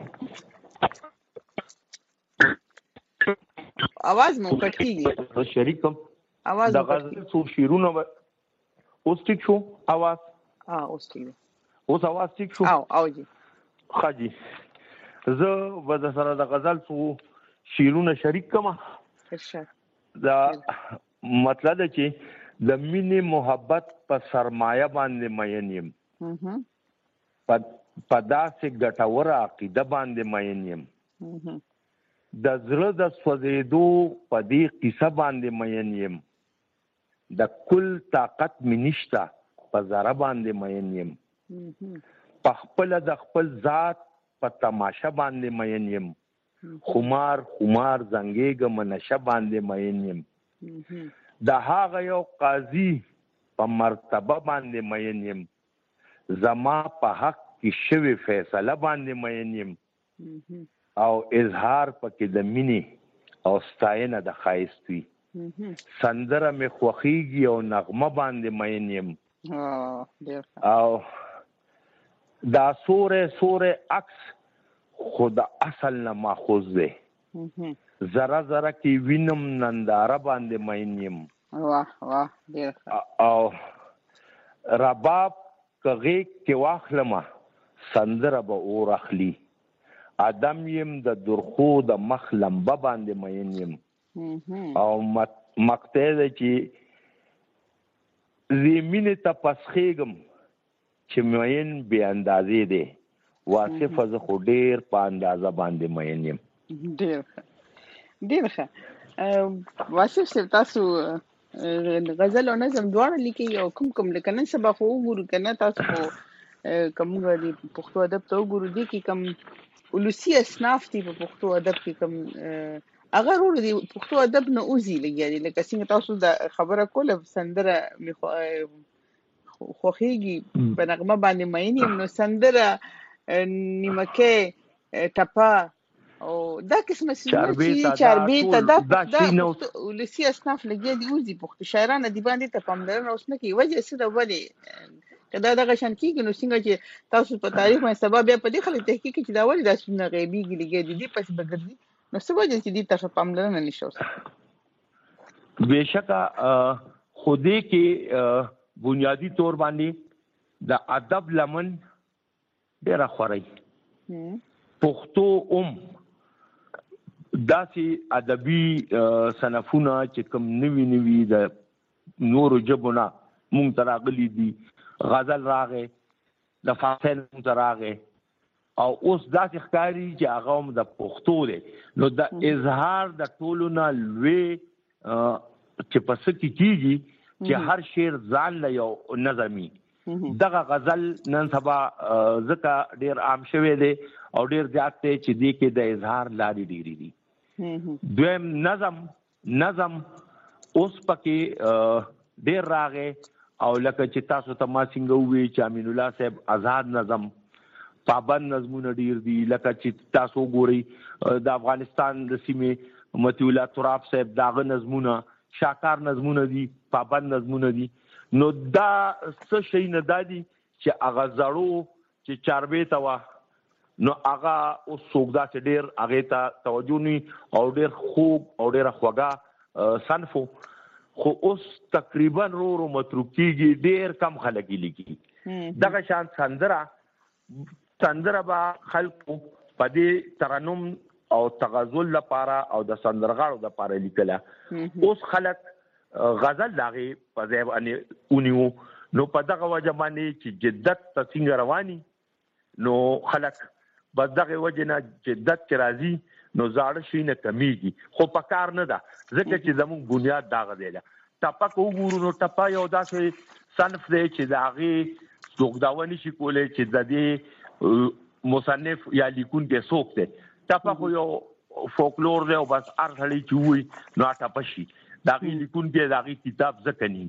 [SPEAKER 2] आवाज مو کټ کیږي
[SPEAKER 3] شریکم
[SPEAKER 2] आवाज
[SPEAKER 3] د غزل څو شیرونه اوس ټیک شو आवाज
[SPEAKER 2] ها اوس ټیک
[SPEAKER 3] اوس आवाज ټیک شو
[SPEAKER 2] او او جی
[SPEAKER 3] خاجي زه وځ سره د غزل څو شیرونه شریک کما
[SPEAKER 2] ارشاد
[SPEAKER 3] دا مطلب دی چې د مینې محبت په سرمایه باندې مین یم په په داسې ګټوره عقیده باندې مین یم د زړه د سوځېدو په دې قصه باندې مین یم د کل طاقت مې نشته په ذره باندې مین یم په خپله د خپل ذات په تماشه باندې مین یم خمار خمار زنګېږم نشه باندې مین یم د هغه یو قاضي په مرتبه باندې مین یم زما په حق کې شوې فیصله باندې مین یم او اظهار پکې د مینې او ستاینه د ښایست وي سندره مې خوښیږي او نغمه باندې مین یم او دا سوره سوره عکس خود اصل نه ماخوذ دی ذره ذره کې وینم ننداره باندې مین یم
[SPEAKER 2] واه واه ډیر
[SPEAKER 3] او رباب کغه کې واخلمه سندره به اور اخلي ادم یم د درخو د مخ لمبه باندې مین یم او مقطع دی چې زمینه ته پسخېږم چې مین بې اندازې دی واصف زه خو ډېر په اندازه باندې مین یم
[SPEAKER 2] ډېر ښه ډېر ښه واصف صاحب تاسو غزل او نظم دواړه لیکي او کوم کوم لیکه نن سبا خو وګورو که نه تاسو خو کوم د پښتو ادب ته وګورو دي کې کوم ولسي اصناف دي په پښتو ادب کې کوم هغه ورو دي پښتو ادب نه اوزي لګي لکه څنګه تاسو د خبره کوله سندره خوخيږي په نغمه باندې مېنی نو سندره نیمکه ټپا او دا قسمه چې چاربیته دا د ولسي اصناف لګي دي اوزي پښتو شاعرانه دي باندې ته پاملرنه اوس نه کوي وجه څه ده ولې کدا دغه شان کیږي نو څنګه چې تاسو په تاریخ باندې سبب بیا په دې خلک تحقیق کې دا ولې د سونه غیبی لګي دي دي پس بغردي نو څه وجه چې دې تاسو پاملرنه نشو
[SPEAKER 3] بهشکه خوده کې بنیادی طور باندې د ادب لمن ډېر خوري پښتو اوم داسې ادبي صنفونه چې کوم نوي نوي د نورو ژبونه مونږ ته راغلي دي غزل راغې د فاصل مونږ ته راغې او اوس داسې ښکاري چې هغه هم د پښتو دی نو د اظهار د ټولو نه لوی چې په څه کې کېږي چې هر شعر ځان له یو نظمي دغه غزل نن سبا ځکه ډېر عام شوی دی او ډېر زیات دی چې دې کې د اظهار لارې ډېرې دي دویم نظم نظم اوس پکې ډېر راغې او لکه چې تاسو ته ما څنګه ووایي چې امین الله صاحب آزاد نظم پابند نظمونه ډېر دي لکه چې تاسو ګورئ د افغانستان د سیمې مطیع الله تراب صاحب د هغه نظمونه شاکار نظمونه دي پابند نظمونه دي نو دا څه شی نه دا دي چې هغه زړو چې چاربیته وه نو هغه اوس څوک داسې ډېر هغې ته توجه نه او ډېر خوږ او ډېره خوږه صنف خو اوس تقریبا رو رو متروک کېږي ډېر کم خلک یې لیکي دغه شان سندره سندره به خلکو په دې ترنم او تغزل لپاره او د سندرغاړو لپاره لیکله اوس خلک غزل د هغې په ځای باندې ونیو نو په دغه وجه باندې چې جدت ته څنګه رواني نو خلک بس دغه وجه نه جدت چې راځي نو زاړه شي نه کمیږي خو په کار نه ده ځکه چې زموږ بنیاد دغه دی ټپه که وګورو نو ټپه یو داسې صنف دی چې د هغې څوک دعوه نشي کولی چې د دې مصنف یا لیکونکی څوک دی ټپه خو یو فولکلور دی او بس هر سړی چې ووایي نو ټپه شي د هغې لیکونکی د هغې کتاب ځکه ني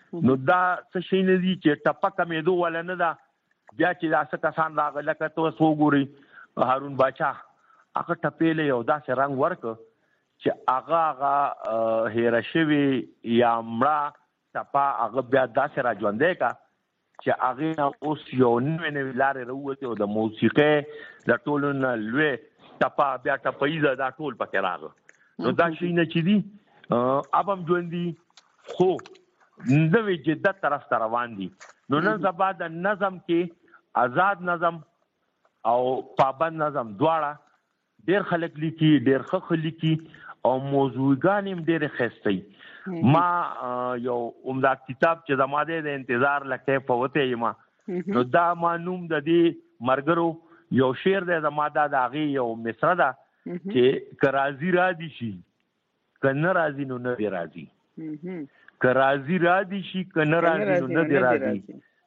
[SPEAKER 3] نو دا څه شي نه دي چې ټپه کمېدو ولا نه ده. بیا چې دا څه کسان راغله لکه تاسو وګورئ هارون باچا هغه ټپې له یو داسې رنګ ورکړ چې هغه هغه هیره شوي یا مړه ټپه هغه بیا داسې را ژوندی کا چې هغې اوس یو نوې نوې لارې راووتې او د موسیقۍ د ټولو نه لوی ټپه بیا ټپهیزه دا ټول پکې راغله. نو دا شیونه چې دي اب هم ژوندي خو نوې جدت طرف ته روان دي. نو نن سبا د نظم کې آزاد نظم او پابند نظم دواړه ډېر خلک لیکي ډېر ښه ښه لیکي او موضوعګانې هم ډېرې ښایسته. ما یو عمده کتاب چې زما دی د انتظار له کیفه وتی یم نو دا ما نوم د دې ملګرو یو شعر دی زما دا د هغې یو مصره ده چې که راضي را دي شي که نه راضي نو نه دی راضي که راضي را دي شي که نه راضي نو نه دی راضي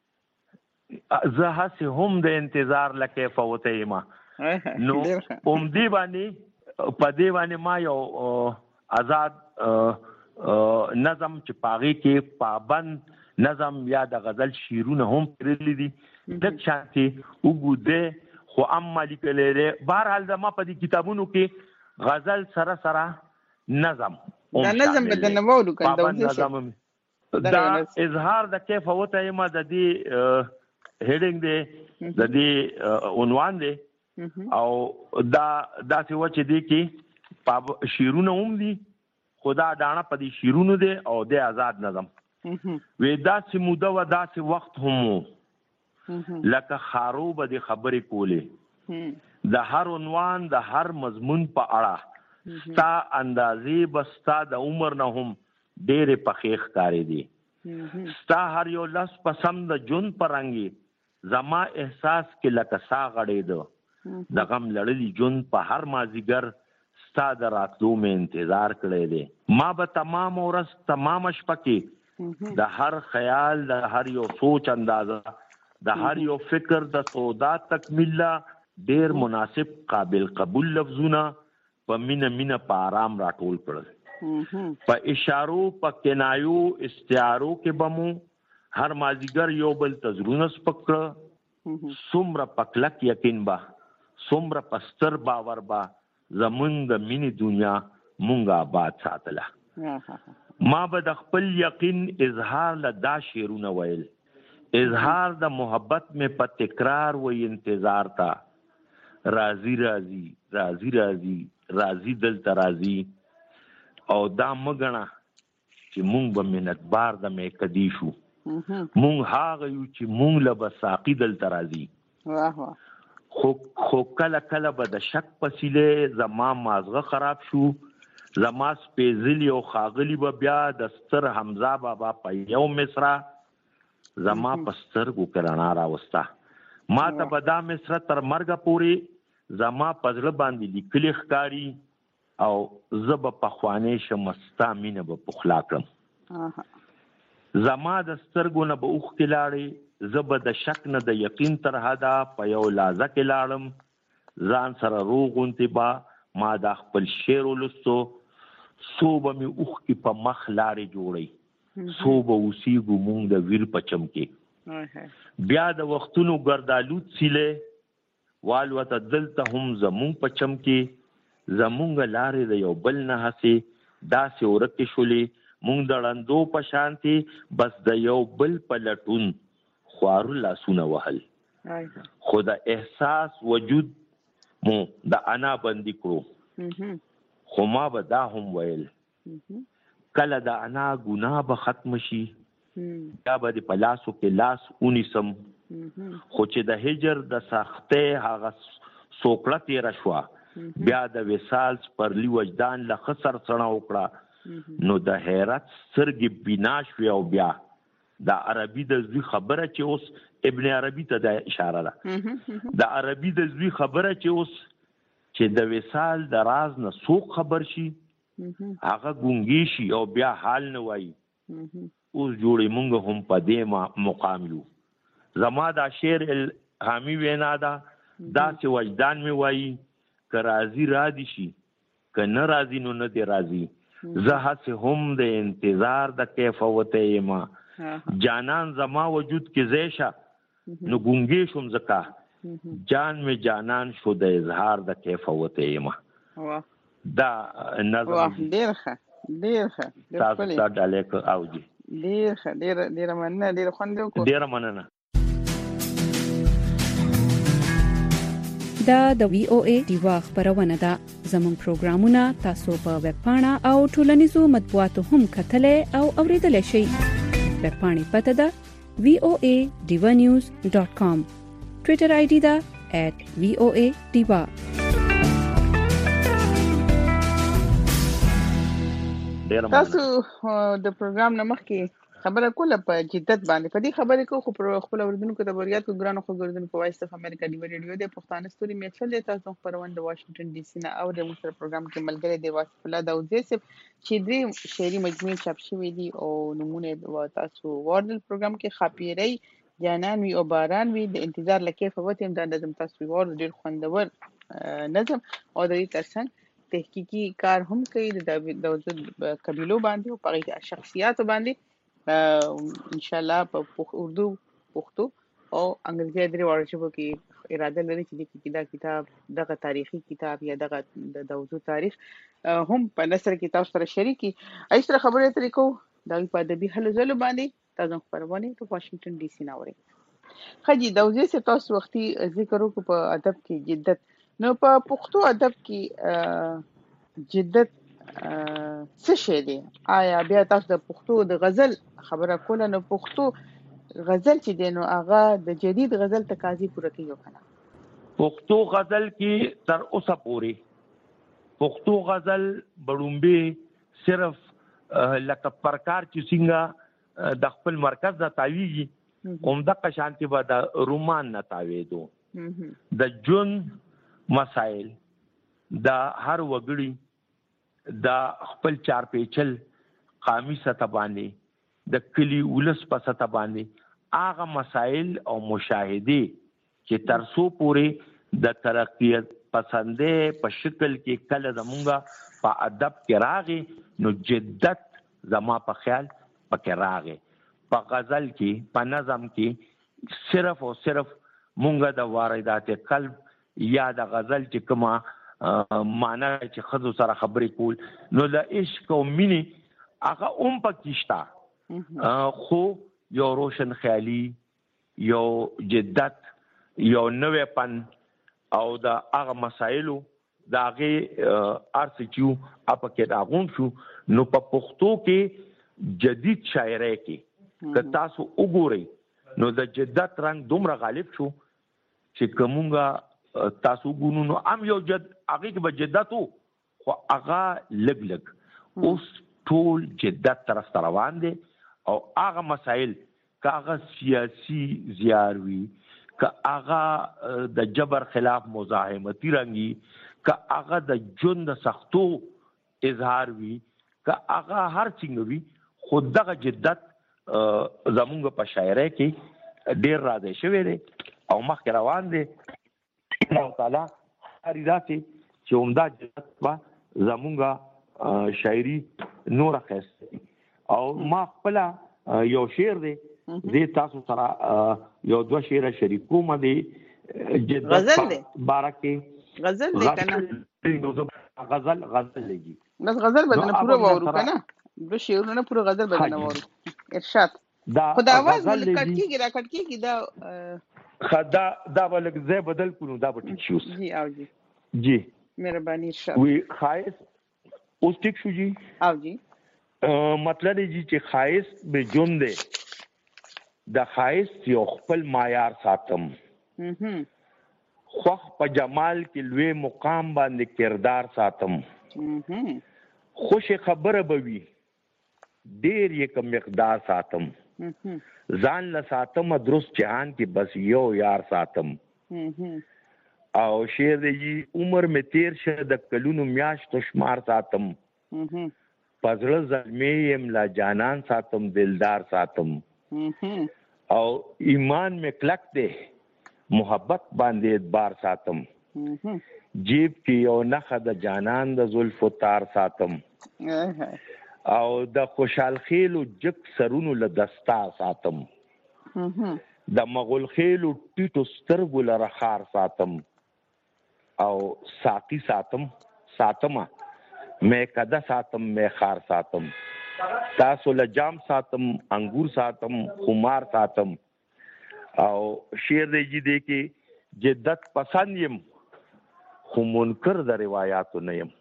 [SPEAKER 3] زه هسې هم د انتظار له کیفه وتی یم. نو عمدې باندې په دې باندې ما یو آزاد نظم چې په هغې کې پابند نظم یا د غزل شعرونه هم پرېدلي دي لږ شانتې اوږد خو هم ما لیکلی دی. بهرحال زما په دې کتابونو کې غزل سره سره نظم پابند نظم دا اظهار د کیفه وتی یم د دې هیډینګ دی د دې عنوان دی او دا داسې وه چې دی کې شعرونه هم دي خو دا ډاڼه په دې شعرونو دی او دی آزاد نظم. وی داسې موده وه داسې وخت هم و لکه خارو به دې خبرې کولې د هر عنوان د هر مضمون په اړه ستا اندازې به ستا د عمر نه هم ډېرې پخې ښکارېدې. ستا هر یو لس په سم د ژوند په رنګ زما احساس کې لکه سا غړېده د غم لړلي ژوند په هر مازدیګر ستا د راتلو مې انتظار کړی دی. ما به تمام ورځ تمامه شپه کې د هر خیال د هر یو سوچ اندازه د هر یو فکر د سودا تکمیل ډېر مناسب قابل قبول لفظونه په مینه مینه په آرام راټول کړل. په اشارو په کنایو استعارو کې به مو هر مازدیګر یو بل ته زړونه سپک کړه. څومره په کلک یقین به څومره په ستر باور به زمونږ د مینې دنیا مونږ آباد ساتله. ما به د خپل یقین اظهار له دا شعرونه ویل اظهار د محبت مې په تکرار وی انتظار تا راضي راضي راضي راضي راضي دلته راضي او دا مګڼه چې مونږ به منتبار د میکدي شو مونږ هغه یو چې مونږ له به ساقي دلته راځي. خو خو کله کله به د شک پسیلې زما مازغه خراب شو زما سپېزلي او ښاغلي به بیا د ستر حمزه بابا په یو مصره زما په سترګو کې رڼا راوسته. ما ته به دا مصره تر مرګه پورې زما په زړه باندې لیکلي ښکاري او زه به پخوانۍ شم ستا مینه به پخلا کړم. زما د سترګو نه به اوښکې لاړې زه به د شک نه د یقین تر حده په یو لحظه کې لاړم ځان سره روغ غوندې به ما دا خپل شعر ولوستو څو به مې اوښکې په مخ لارې جوړئ څو به اوسېږو مونږ د ویر په چم کې بیا د وختونو ګردالود سیلې والوته دلته هم زمونږ په چم کې زمونږ لارې د یو بل نه هسې داسې ورکې شولې مونږ د ړندو په شانتې بس د یو بل په لټون خوارو لاسونه وهل. خو د احساس وجود مو د انا بندي کړو خو ما به دا هم ویل کله د انا ګناه به ختم شي بیا به د په لاسو کې لاس ونیسم خو چې د هجر د سختۍ هغه سوکړه تېره شوه بیا د وصال سپرلي وجدان له ښه سرڅڼه وکړه نو د حیرت سترګې بینا شوې او بیا د عربي د زوی خبره چې اوس ابن عربي ته د اشاره ده د عربي د زوی خبره چې اوس چې د وصال د راز نه څوک خبر شي هغه ګونګي شي او بیا حال نه وایي اوس جوړې مونږ هم په دې مقام یو. زما دا شعر الهامي وینا ده داسې وجدان مې وایي که راضي را دي شي که نه راضي نو نه دی راضي. زه هسې هم د انتظار د کیفه وتی یم جانان زما وجود کې زیشا نو ګونګې شوم زکا جان می جانان شو د اظهار د کیفوت ایما دا نظم
[SPEAKER 2] ډیر ښه ډیر ښه
[SPEAKER 3] تاسو ته ډالک او جی
[SPEAKER 2] ډیر ښه ډیر ډیر مننه ډیر خوند وکړو
[SPEAKER 3] ډیر مننه
[SPEAKER 5] دا د وی او ای دیوا خبرونه ده زموږ پروګرامونه تاسو په ویب پاڼه او ټولنیزو مطبوعاتو هم کتلې او اوریدلای شئ ویب پاڼې پته ده وی او ای diva news dot com ټوئیټر آی ډي ده at وی او ای diva
[SPEAKER 2] تاسو د پروګرام نه مخکې خبره کوله په جدت باندې په دې خبرې کو خو پر خپل اوردونکو د بریاتو ګرانو خو ګردونکو په وایس اف امریکا دی ریډیو د پښتانه ستوري میټل د تاسو خبرونه د واشنگټن ډي سي نه او د موږ پروګرام کې ملګری دی واسف الله داوود سیف چې دې شعري مجموعه چاپ شوې دي او نمونه د تاسو وردل پروګرام کې خاپيري جانان وی او باران وی د انتظار لکه فوتیم د نظم تاسو ورد ډیر خوندور نظم او د ترڅنګ تحقیقي کار هم کوي د د قبيلو باندې او په شخصیت باندې ان شاء الله په اردو پښتو او انګریزي درې وړو ژبو کې اراده لري چې دا کتاب دغه تاریخي کتاب یا دغه د دوزو تاریخ هم په نثر کې تاسو سره شریکي ایستره خبرې ترې کو دا په ادبي هلو ځلو باندې تاسو خبرونه په واشنگټن ډي سي ناوړي خجی دوزي سے تاسو وختي ذکر وکړو په ادب کې جدت نو په پښتو ادب کې جدت څه شي دی آیا بیا تاسو د پښتو د غزل خبره کوله نو پښتو غزل چې دی نو هغه د جدید غزل تقاضي پوره کوي کنه
[SPEAKER 3] پښتو غزل کې تر اوسه پوری پښتو غزل بډومبه صرف لکه پرکار چې څنګه د خپل مرکز د تاویږي اومده شانتي به د رومان نه تاویدو د جون مسائل د هر وګړي دا خپل چار پیچل قامي سطح باندې د کلی ولس په سطح باندې هغه مسائل او مشاهده چې ترسو پورې د ترقی پسندې په شکل کې کله زمونږه په ادب کې راغی نو جدت زما په خیال پکې راغی په غزل کې په نظم کې صرف او صرف مونږه د واردات قلب یا د غزل چې کومه معنا چې خزو سره خبرې کول نو د عشق او مینې هغه هم پکې شته خو یو روشن خیالي یو جدت یو نوې پن او د هغه مسایلو د هغه ارث چې اپ کې راغون شو نو په پښتو کې جدید شاعرۍ کې که تاسو وګورئ نو د جدت رنگ دومره غالب شو چې کومه تاسو ګونو نو ام یو جد هغه کې به جدت خو هغه لګ لګ اوس ټول جدت طرف روان دي او هغه مسائل کاغه سیاسي زیاروي که هغه د جبر خلاف مزاحمتي رنګي که هغه د جون د سختو اظهار وي که هغه هر څنګه وي خود دغه جدت زمونږ په شاعرۍ کې ډیر راځي شوی دی او مخ روان دي الله تعالی هر ذاتي چې عمده جدت با زمونږه شاعري نور خسته او ما خپل یو شعر دی زه تاسو سره یو دوه شعر شریکو ما دی جدت
[SPEAKER 2] غزل دی
[SPEAKER 3] بارکه
[SPEAKER 2] غزل دی کنه
[SPEAKER 3] غزل غزل لګي
[SPEAKER 2] بس غزل بدنه پورا وورو کنه د شعرونه پورا غزل بدنه وورو ارشاد خدا आवाज کټ کیږي را کټ کیږي دا
[SPEAKER 3] خدا دا ولګ زه بدل کړو دا به ټیک شو
[SPEAKER 2] جی او جی
[SPEAKER 3] جی
[SPEAKER 2] مهرباني ارشاد
[SPEAKER 3] وی خایس اوس ټیک شو جی
[SPEAKER 2] او جی
[SPEAKER 3] مطلب دی چې خایس به جون دی د خایس یو خپل معیار ساتم خو په جمال کې لوی مقام باندې کردار ساتم خوش خبره بوي ډیر یک مقدار ساتم ځان له ساتم درست جهان کې بس یو یار ساتم او شعر دی عمر می تیر شه د کلونو میاشتو شمار ساتم پزړه زلمې يم لا جانان ساتم دلدار ساتم او ایمان می کلک دی محبت باندې اعتبار ساتم جیب کې یو نخ د جانان د زلف تار ساتم او د خوشحال خیلو جک سرونو له دستا ساتم د مغول خیلو ټیټو سترګو لره خار ساتم او ساقي ساتم ساتم مې کده ساتم مې خار ساتم تاسو له جام ساتم انګور ساتم خمار ساتم او شعر دی جی دی کې جدت پسند یم خو منکر د روایاتو نه یم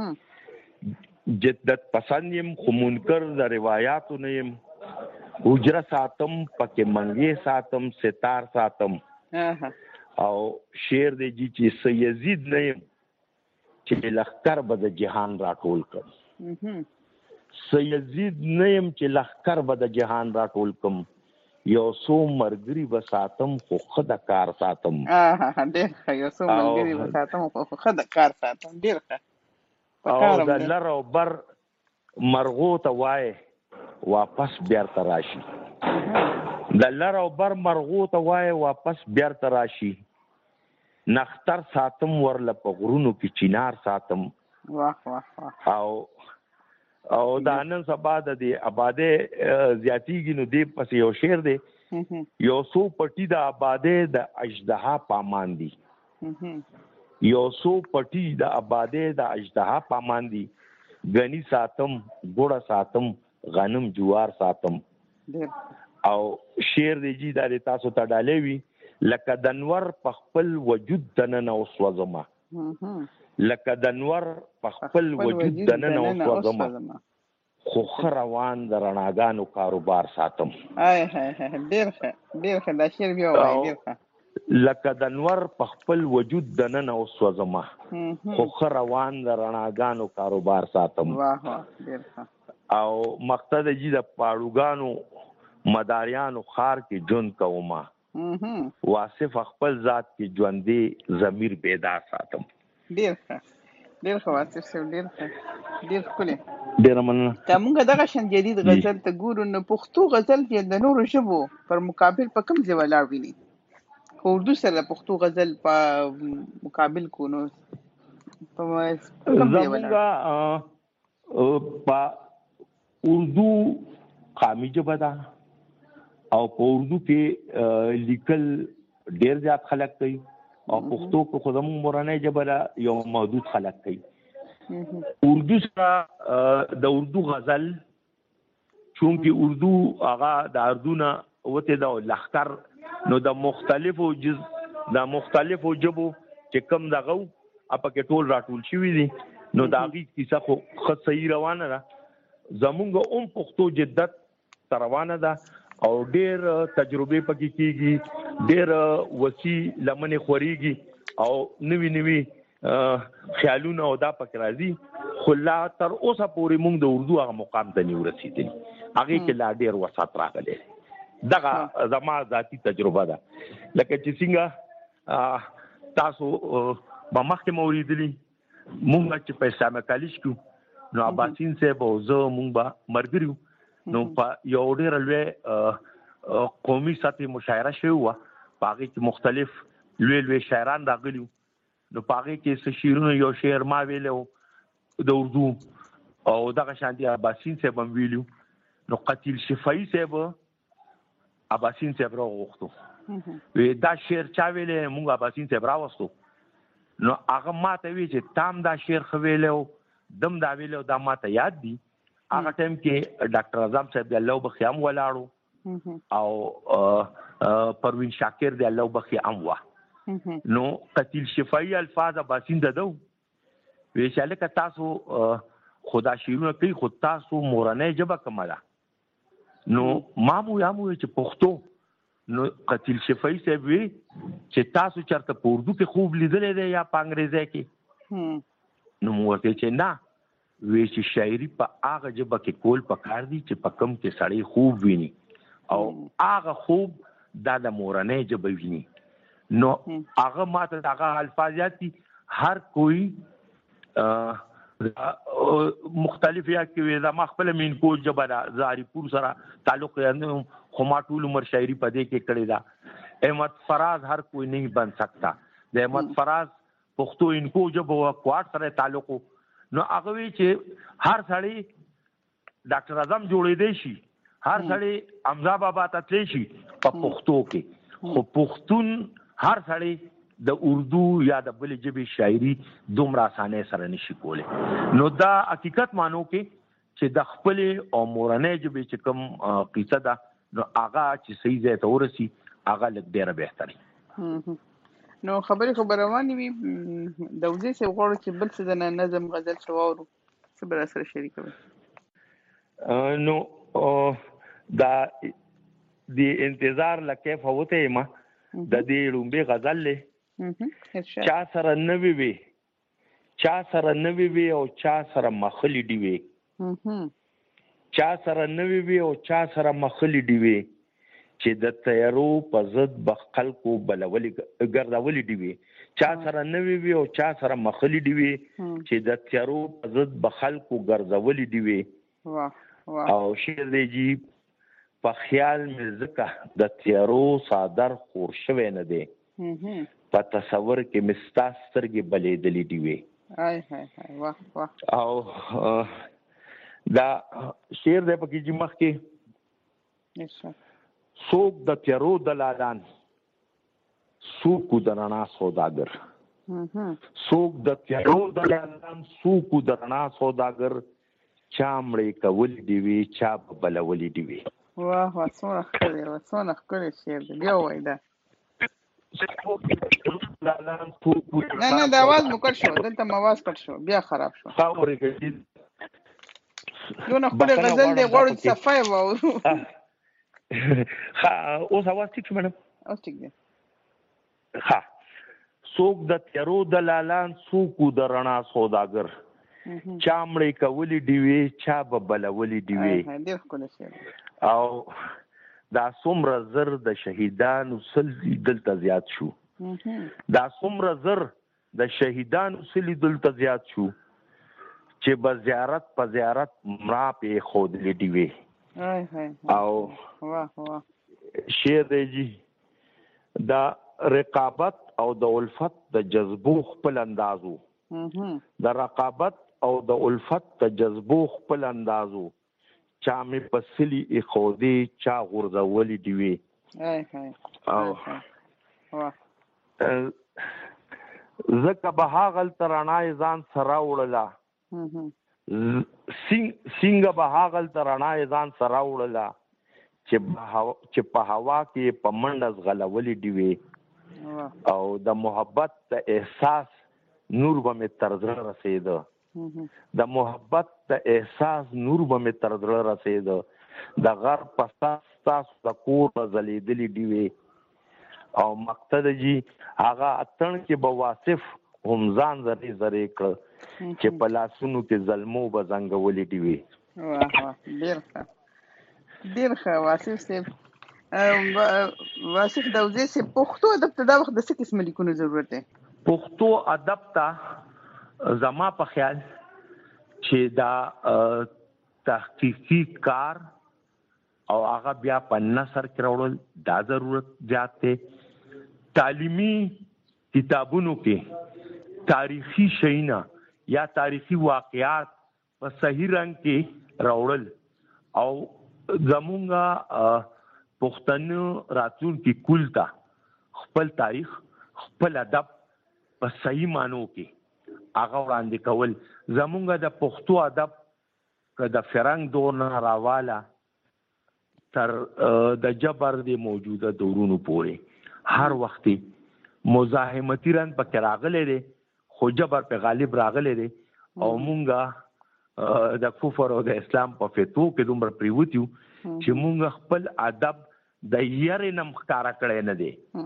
[SPEAKER 3] جدت پسند یم خو منکر د روایاتو نه یم حجره ساتم پکې منګې ساتم ستار ساتم او شعر دی جی چې سیزید نه یم چې لخر به د جهان راټول کړم سیزید نه یم چې لخر به د جهان راټول کړم یو څو مرګري به ساتم خو ښه د کار ساتم
[SPEAKER 2] ډېر ښه یو څو ملګري به ساتم خو ښه د کار ساتم ډېر ښه
[SPEAKER 3] او د لر او بر مرغو ته وایې واپس بیرته راشي د لر او بر مرغو ته وایې واپس بیرته راشي نختر ساتم ورله په غرونو کې چینار ساتم
[SPEAKER 2] واه واه واه
[SPEAKER 3] او او دا نن سبا د دې آبادې زیاتیږي نو دې پس یو شعر دی یو څو پټي د آبادې د اژدها پامان دي یو څو پټي د آبادې د اژدها پامان دي غنی ساتم ګوړه ساتم غنم جوار ساتم او شعر دی جی د تاسو ته ډالې وی لکه دنور په خپل وجود دننه وسوځما لکه دنور په خپل وجود دننه وسوځما خو روان د رڼاګانو کاروبار ساتم
[SPEAKER 2] آی هاي ډېر ښه ډېر ښه دا شعر بیا وایي ډېر ښه
[SPEAKER 3] لکه دنور په خپل وجود دننه وسوځما خو روان د رڼاګانو کاروبار ساتم
[SPEAKER 2] واه واه ډېر ښه
[SPEAKER 3] او مقصد جی د پاړوګانو مداریانو خار کې جون کوما واصف خپل ذات کې ژوندې ضمیر بیدار ساتم
[SPEAKER 2] ډېر ښه ډېر ښه واصف صاحب ډېر ښه ډېر ښکلی
[SPEAKER 3] ډېره مننه
[SPEAKER 2] که موږ دغه شان جدید غزل ته ګورو نو پښتو غزل کې د نورو ژبو پر مقابل په کوم ځای ولاړ ویني خو اردو سره پښتو غزل په مقابل کو نو په کوم ځای ولاړ
[SPEAKER 3] په اردو قامي ژبه ده او په اردو کې لیکل ډېر زیات خلک کوي او پښتو کې خو زموږ مورنۍ ژبه ده یو محدود خلک کوي اردو سره د اردو غزل چونکه اردو هغه د اردو نه وته د لښکر نو د مختلفو جز د مختلفو ژبو چې کم دغه اپا کې ټول راټول شوی دي نو دا غي کیسه خو خط صحیح روانه ده زمونږ هم پښتو جدت روانه ده او ډېر تجربه پکې کیږي ډېر وسی لمنې خوريږي او نوی نوی خیالونه او دا پکې راځي خو لا تر اوسه پورې موږ د اردو هغه مقام ته نه ورسېدلی هغه کې لا ډېر وسات راغلی دغه زما ذاتی تجربه ده لکه چې څنګه تاسو په مخکې موریدلی موږ چې په اسلامي کالج کې نو عباسین صاحب او زه موږ به مرګریو نو په یو ډېر لوی قومي سطحي مشاعره شوې وه په هغې کې مختلف لوی لوی شاعران راغلي نو په هغې کې څه شعرونه یو شعر ما ویلی د اردو او دغه شانتي عباسین صاحب هم ویلي نو قتیل شفایي صاحب عباسین صاحب راوغوښتو دا شعر چا ویلی موږ عباسین صاحب راوستو نو هغه ما ته وی چې تام دا شعر ښه ویلی دم دا ویلی دا ما ته یاد دي هغه ټایم کې ډاکټر اعظم صاحب دی الله وبخښي هم ولاړو او پروین شاکر دی الله وبخښي هم وه نو قتیل شفایي الفاظ عباسین د دو وی چې لکه تاسو خدا شیرونه کوي خو تاسو مورنۍ ژبه کومه ده نو ما مو یا مو چې پښتو نو قتیل شفایي صاحب وی چې تاسو چېرته په اردو کې خوب لیدلی دی یا په انګریزۍ کې نو مو ورته چې نه وی چې شاعري په هغه ژبه کې کول پکار دي چې په کوم کې سړی خوب ویني او هغه خوب دا د مورنۍ ژبه ویني نو هغه ماته هغه الفاظ یاد دي هر کوئی مختلف یا کې زما خپل مین کو ژبه ده زاری پور سره تعلق یې خو ما ټول عمر شاعري په دې کې کړې ده احمد فراز هر کوئی نہیں بن سکتا د احمد فراز پښتو انکو ژبه او کوټ سره تعلق نو هغه وی چې هر سړی ډاکټر اعظم جوړېدی شي، هر سړی حمزه بابا ته تللی شي په پښتو کې، خو پښتون هر سړی د اردو یا د بلې ژبې شاعري دومره اسانۍ سره نشي کولی. نو دا حقیقت مانو کې چې د خپلې او مورنۍ ژبې چې کوم قصه ده نو هغه چې صحیح ځای ته ورسي هغه لږ ډېره بهتري.
[SPEAKER 2] نو خبرې خو به روانې وي، د وزې صاحب غواړو چې بل څه د نظم غزل څه واورو، څه به راسره شریکوئ؟
[SPEAKER 3] نو دا د انتظار له کیفه وتی یم، د دې ړومبې غزل دی چا سره نوې وي، چا سره نوې وي او چا سره مخلي ډي وي، چا سره نوې وي او چا سره مخلي ډي وي، چې د تیارو په ضد به خلکو بلولي ګرځولي ډي وي، چا سره نوې وي او چا سره مخلي ډي وي، چې د تیارو په ضد به خلکو ګرځولي ډي وي. او شعر دی جی په خیال مې ځکه د تیارو صادر خور شوی نه دی، په تصور کې مې ستا سترګې بلېدلې ډي وي. او دا شعر دی پکې چې مخکې څوک د تیارو دلالان، څوک د رڼا سوداګر، څوک د تیارو دلالان، څوک د رڼا سوداګر، چا مړې کولې ډي وي چا به بلولې ډي وي.
[SPEAKER 2] واه واه څومره ښکلی وه، څومره ښکلی شعر دی، بیا ووایه دا. نه نه د اواز مو کټ شو، دلته مو اواز کټ شو، بیا خراب شو. دونه ښکلی غزل دی غواړو چې صفحه یې واورو.
[SPEAKER 3] اوس اواز ټیک شو میډم؟
[SPEAKER 2] اوس ټیک دی.
[SPEAKER 3] ښه، څوک د تیارو دلالان، څوک د رڼا سوداګر، چا مړې کولې ډي وي چا به بلولې ډي وي.
[SPEAKER 2] ډېر ښکلی شعر.
[SPEAKER 3] او دا څومره زر د شهیدانو سل دلته زیات شو، دا څومره زر د شهیدانو سل دلته زیات شو، چې به زیارت په زیارت مړه پې ښودلې ډي وي. او شعر دی جی دا رقابت او د الفت د جذبو خپل اندازو، د رقابت او د الفت د جذبو خپل اندازو، چا مې په سلي ایښودې چا غورځولې ډي وي. ځکه به هاغلته رڼا یې ځان سره وړله، څنګه به هاغلته رڼا یې ځان سره وړله، چې په هوا کې په منډه ځغلولې ډي وي. او د محبت د احساس نور به مې تر زړه رسېده، د محبت د احساس نور به مې تر زړه رسېده، د غر په ساس ستاسو د کور به ځلېدلې ډي وي. او مقصد جي هغه اتڼ کې به واصف هم ځان زرې زرې کړه، چې په لاسونو کې زلمو به زنګولې ډي وي.
[SPEAKER 2] واه واه ډېر ښه ډېر ښه واصف صاحب. واصف داودزی صاحب پښتو ادب ته دا وخت د څه قسمه لیکونو ضرورت دی؟
[SPEAKER 3] پښتو ادب ته زما په خیال چې دا تحقیقي کار او هغه بیا په نثر کې راوړل دا ضرورت زیات دی. تعلیمي کتابونو کې تاریخي شیونه یا تاریخي واقعات په صحیح رنګ کې راوړل او زمونږ پښتنو راتلونکي کول ته خپل تاریخ خپل ادب په صحیح مانو کې هغه وړاندې کول. زمونږ د پښتو ادب که د فرنګ دور نه راواله تر د جبر د موجوده دورونو پورې هر وخت مزاحمتي رنګ پکې راغلی دی، خو جبر په غالب راغلی دی. او مونږ د کفر او د اسلام په فتو کې دومره پریوت یو چې مونږ خپل ادب د یارې نه ښکاره کړی نه دی.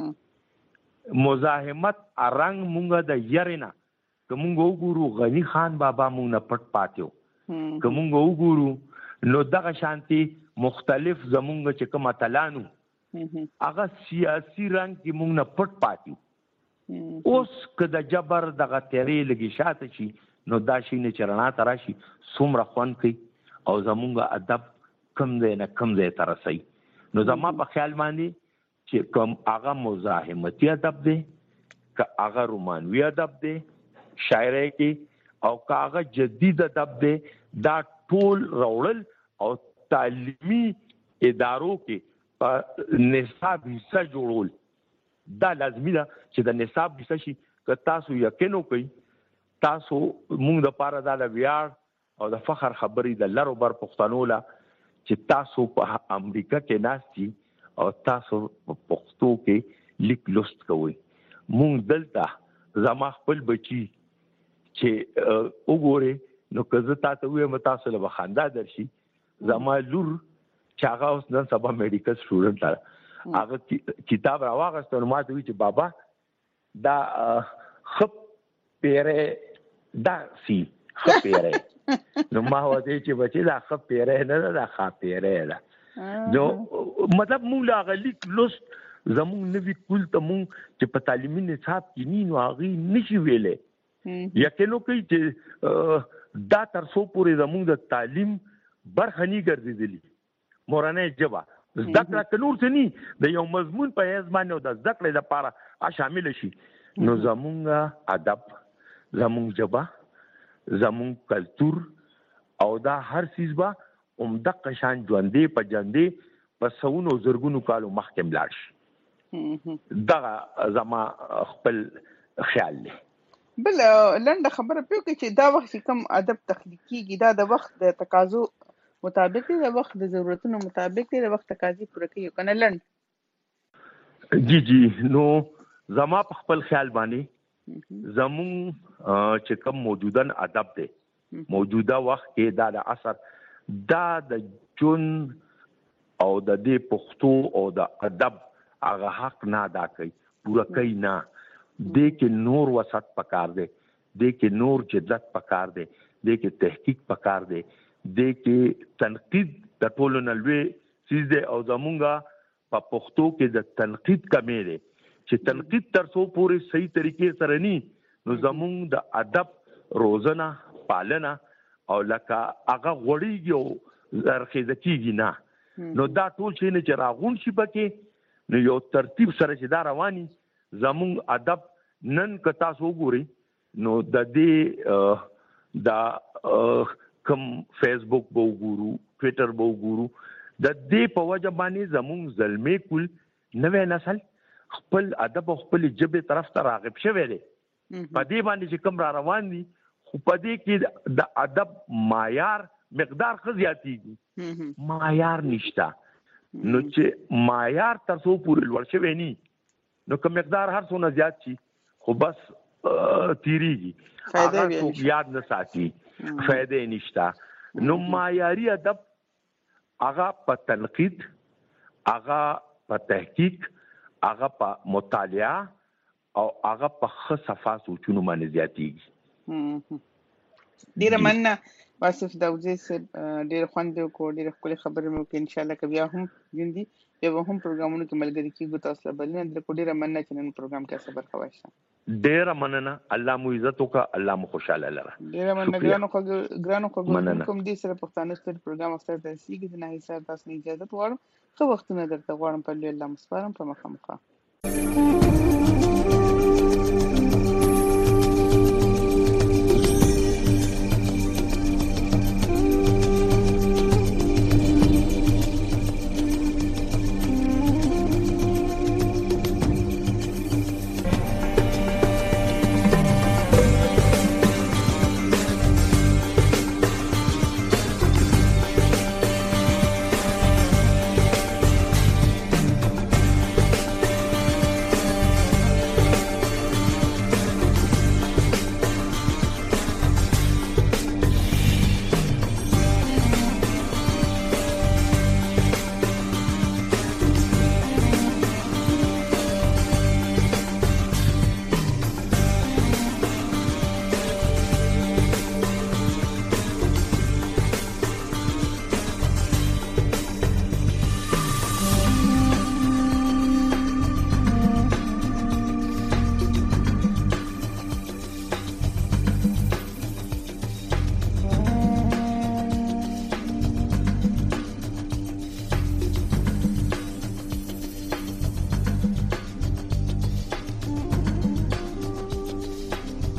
[SPEAKER 3] مزاحمت رنګ مونږ د یارې نه که مونږ وګورو غني خان بابا مونږ نه پټ پاتیو، که مونږ وګورو نو دغه شانتي مختلف زمونږ چې کوم اتلانو هغه سیاسي رنګ کې مونږ نه پټ پاتیو. اوس که د جبر دغه تیارې لږې شاته شي نو دا شي نه چې رڼا ته راشي څومره خوند کوي او زمونږ ادب کم ځای نه کم ځای ته رسوي. نو زما په خیال باندې چې کوم هغه مزاحمتي ادب دی، که هغه رومانوي ادب دی شاعرۍ کې، او که هغه جدید ادب دی، دا ټول راوړل او تعلیمي ادارو کې په نصاب حصہ جوړول دا لازمي ده چې د نصاب حصہ شي. که تاسو یقین وکړئ تاسو موږ د پاره دا د ویاړ او د فخر خبرې د لرو بر پښتنو لا چې تاسو په امریکا کې ناستي او تاسو په پښتو کې لیک لوست کوئ. موږ دلته زما خپل بچي چې وګوري نو که زه تاسو وایم تاسو له خندا درشي. زما لور چې هغه اوس نن سبا میډیکل سټوډنټ ده هغه کتاب راواغسته نو ما ته وی چې بابا دا خپ پیره دا سی خپ پیره نو ما وځي چې بچي دا خپ پیره نه ده دا خپ پیره ده. نو مطلب موږ لا غلیک لوست زموږ نوی کول ته موږ چې په تعلیمي نصاب کې ني نو هغه نشي ویلې. یقینو کوي چې دا تر څو پورې زموږ د تعلیم برخه نه ګرځېدلی مورنۍ ژبه زده کړه که نور څه ني د یو مضمون په حیث باندې او د زده کړې لپاره شامل شي نو زموږ ادب زموږ ژبه زموږ کلتور او دا هر څیز به همدغه شان ژوندې په ژوندې په سوونو زرګونو کالو مخکې ولاړ شي. دغه زما خپل خیال دی.
[SPEAKER 2] بل لنډه خبره پوه کړئ چې دا وخت چې کوم ادب تخلیق کیږي دا د وخت د تقاضو مطابق دی د وخت د ضرورتونو مطابق دی د وخت تقاضي پوره کوي کنه لنډ.
[SPEAKER 3] جی جی نو زما په خپل خیال باندې زمون چې کوم موجودن ادب دی موجوده وخت کې دا د اثر دا د جون او د دې پښتو او د ادب هغه حق نه ادا کوي پوره کوي نه. دې کې نور وسط پکار دی دې کې نور جدت پکار دی دې کې تحقیق پکار دی دې کې تنقید د ټولو نلوي چیز دی او زمونږه په پښتو کې د تنقید کمی دی چې تنقید تر څو پورې صحیح طریقې سره ني نو زمونږ د ادب روزنه پالنه او لکه هغه غوړیږي او زرخیزه کیږي نه. نو دا ټول شي نه چې راغون شي پکې نو یو ترتیب سره چې دا رواني زمون ادب نن که تاسو وګورئ نو د دې د کوم فیسبوک به وګورو ټویټر به وګورو د دې په وجه باندې زمون زلمي کول نوې نسل خپل ادب او خپل ژبه طرف ته راغب شوی دی. په دې باندې چې کوم را روان دي خو په دې کې د ادب معیار مقدار خو زیاتېږي معیار نشته. نو چې معیار تر څو پورې لوړ شوی ني نو کوم مقدار هر څونه زیات شي خو بس تیریږي هغه څوک یاد نه ساتي فائدې نشته. نو معیاري ادب هغه په تنقید هغه په تحقیق هغه په مطالعه او هغه په ښه صفا سوچونو باندې زیاتېږي.
[SPEAKER 2] ډیره مننه واصف داودزی صاحب ډیره خوند وکړو ډیره ښکلې خبرې مو وکړې. انشاءالله که بیا هم ژوندي بیا به هم پروګرامونو کې ملګري کېږو تاسو له بلنه درکو. ډیره مننه چې نن پروګرام کې خبر خوښه.
[SPEAKER 3] ډیره مننه الله مو عزت وکړه الله مو خوشاله لره.
[SPEAKER 2] ډیره مننه ګرانو خو ګرانو خو کوم دې سره پښتانه ستوري پروګرام اختر ته رسیږي نه حساب تاسو نه اجازه غواړم خو وختونه درته غواړم په الله مسپارم په مخه مخه.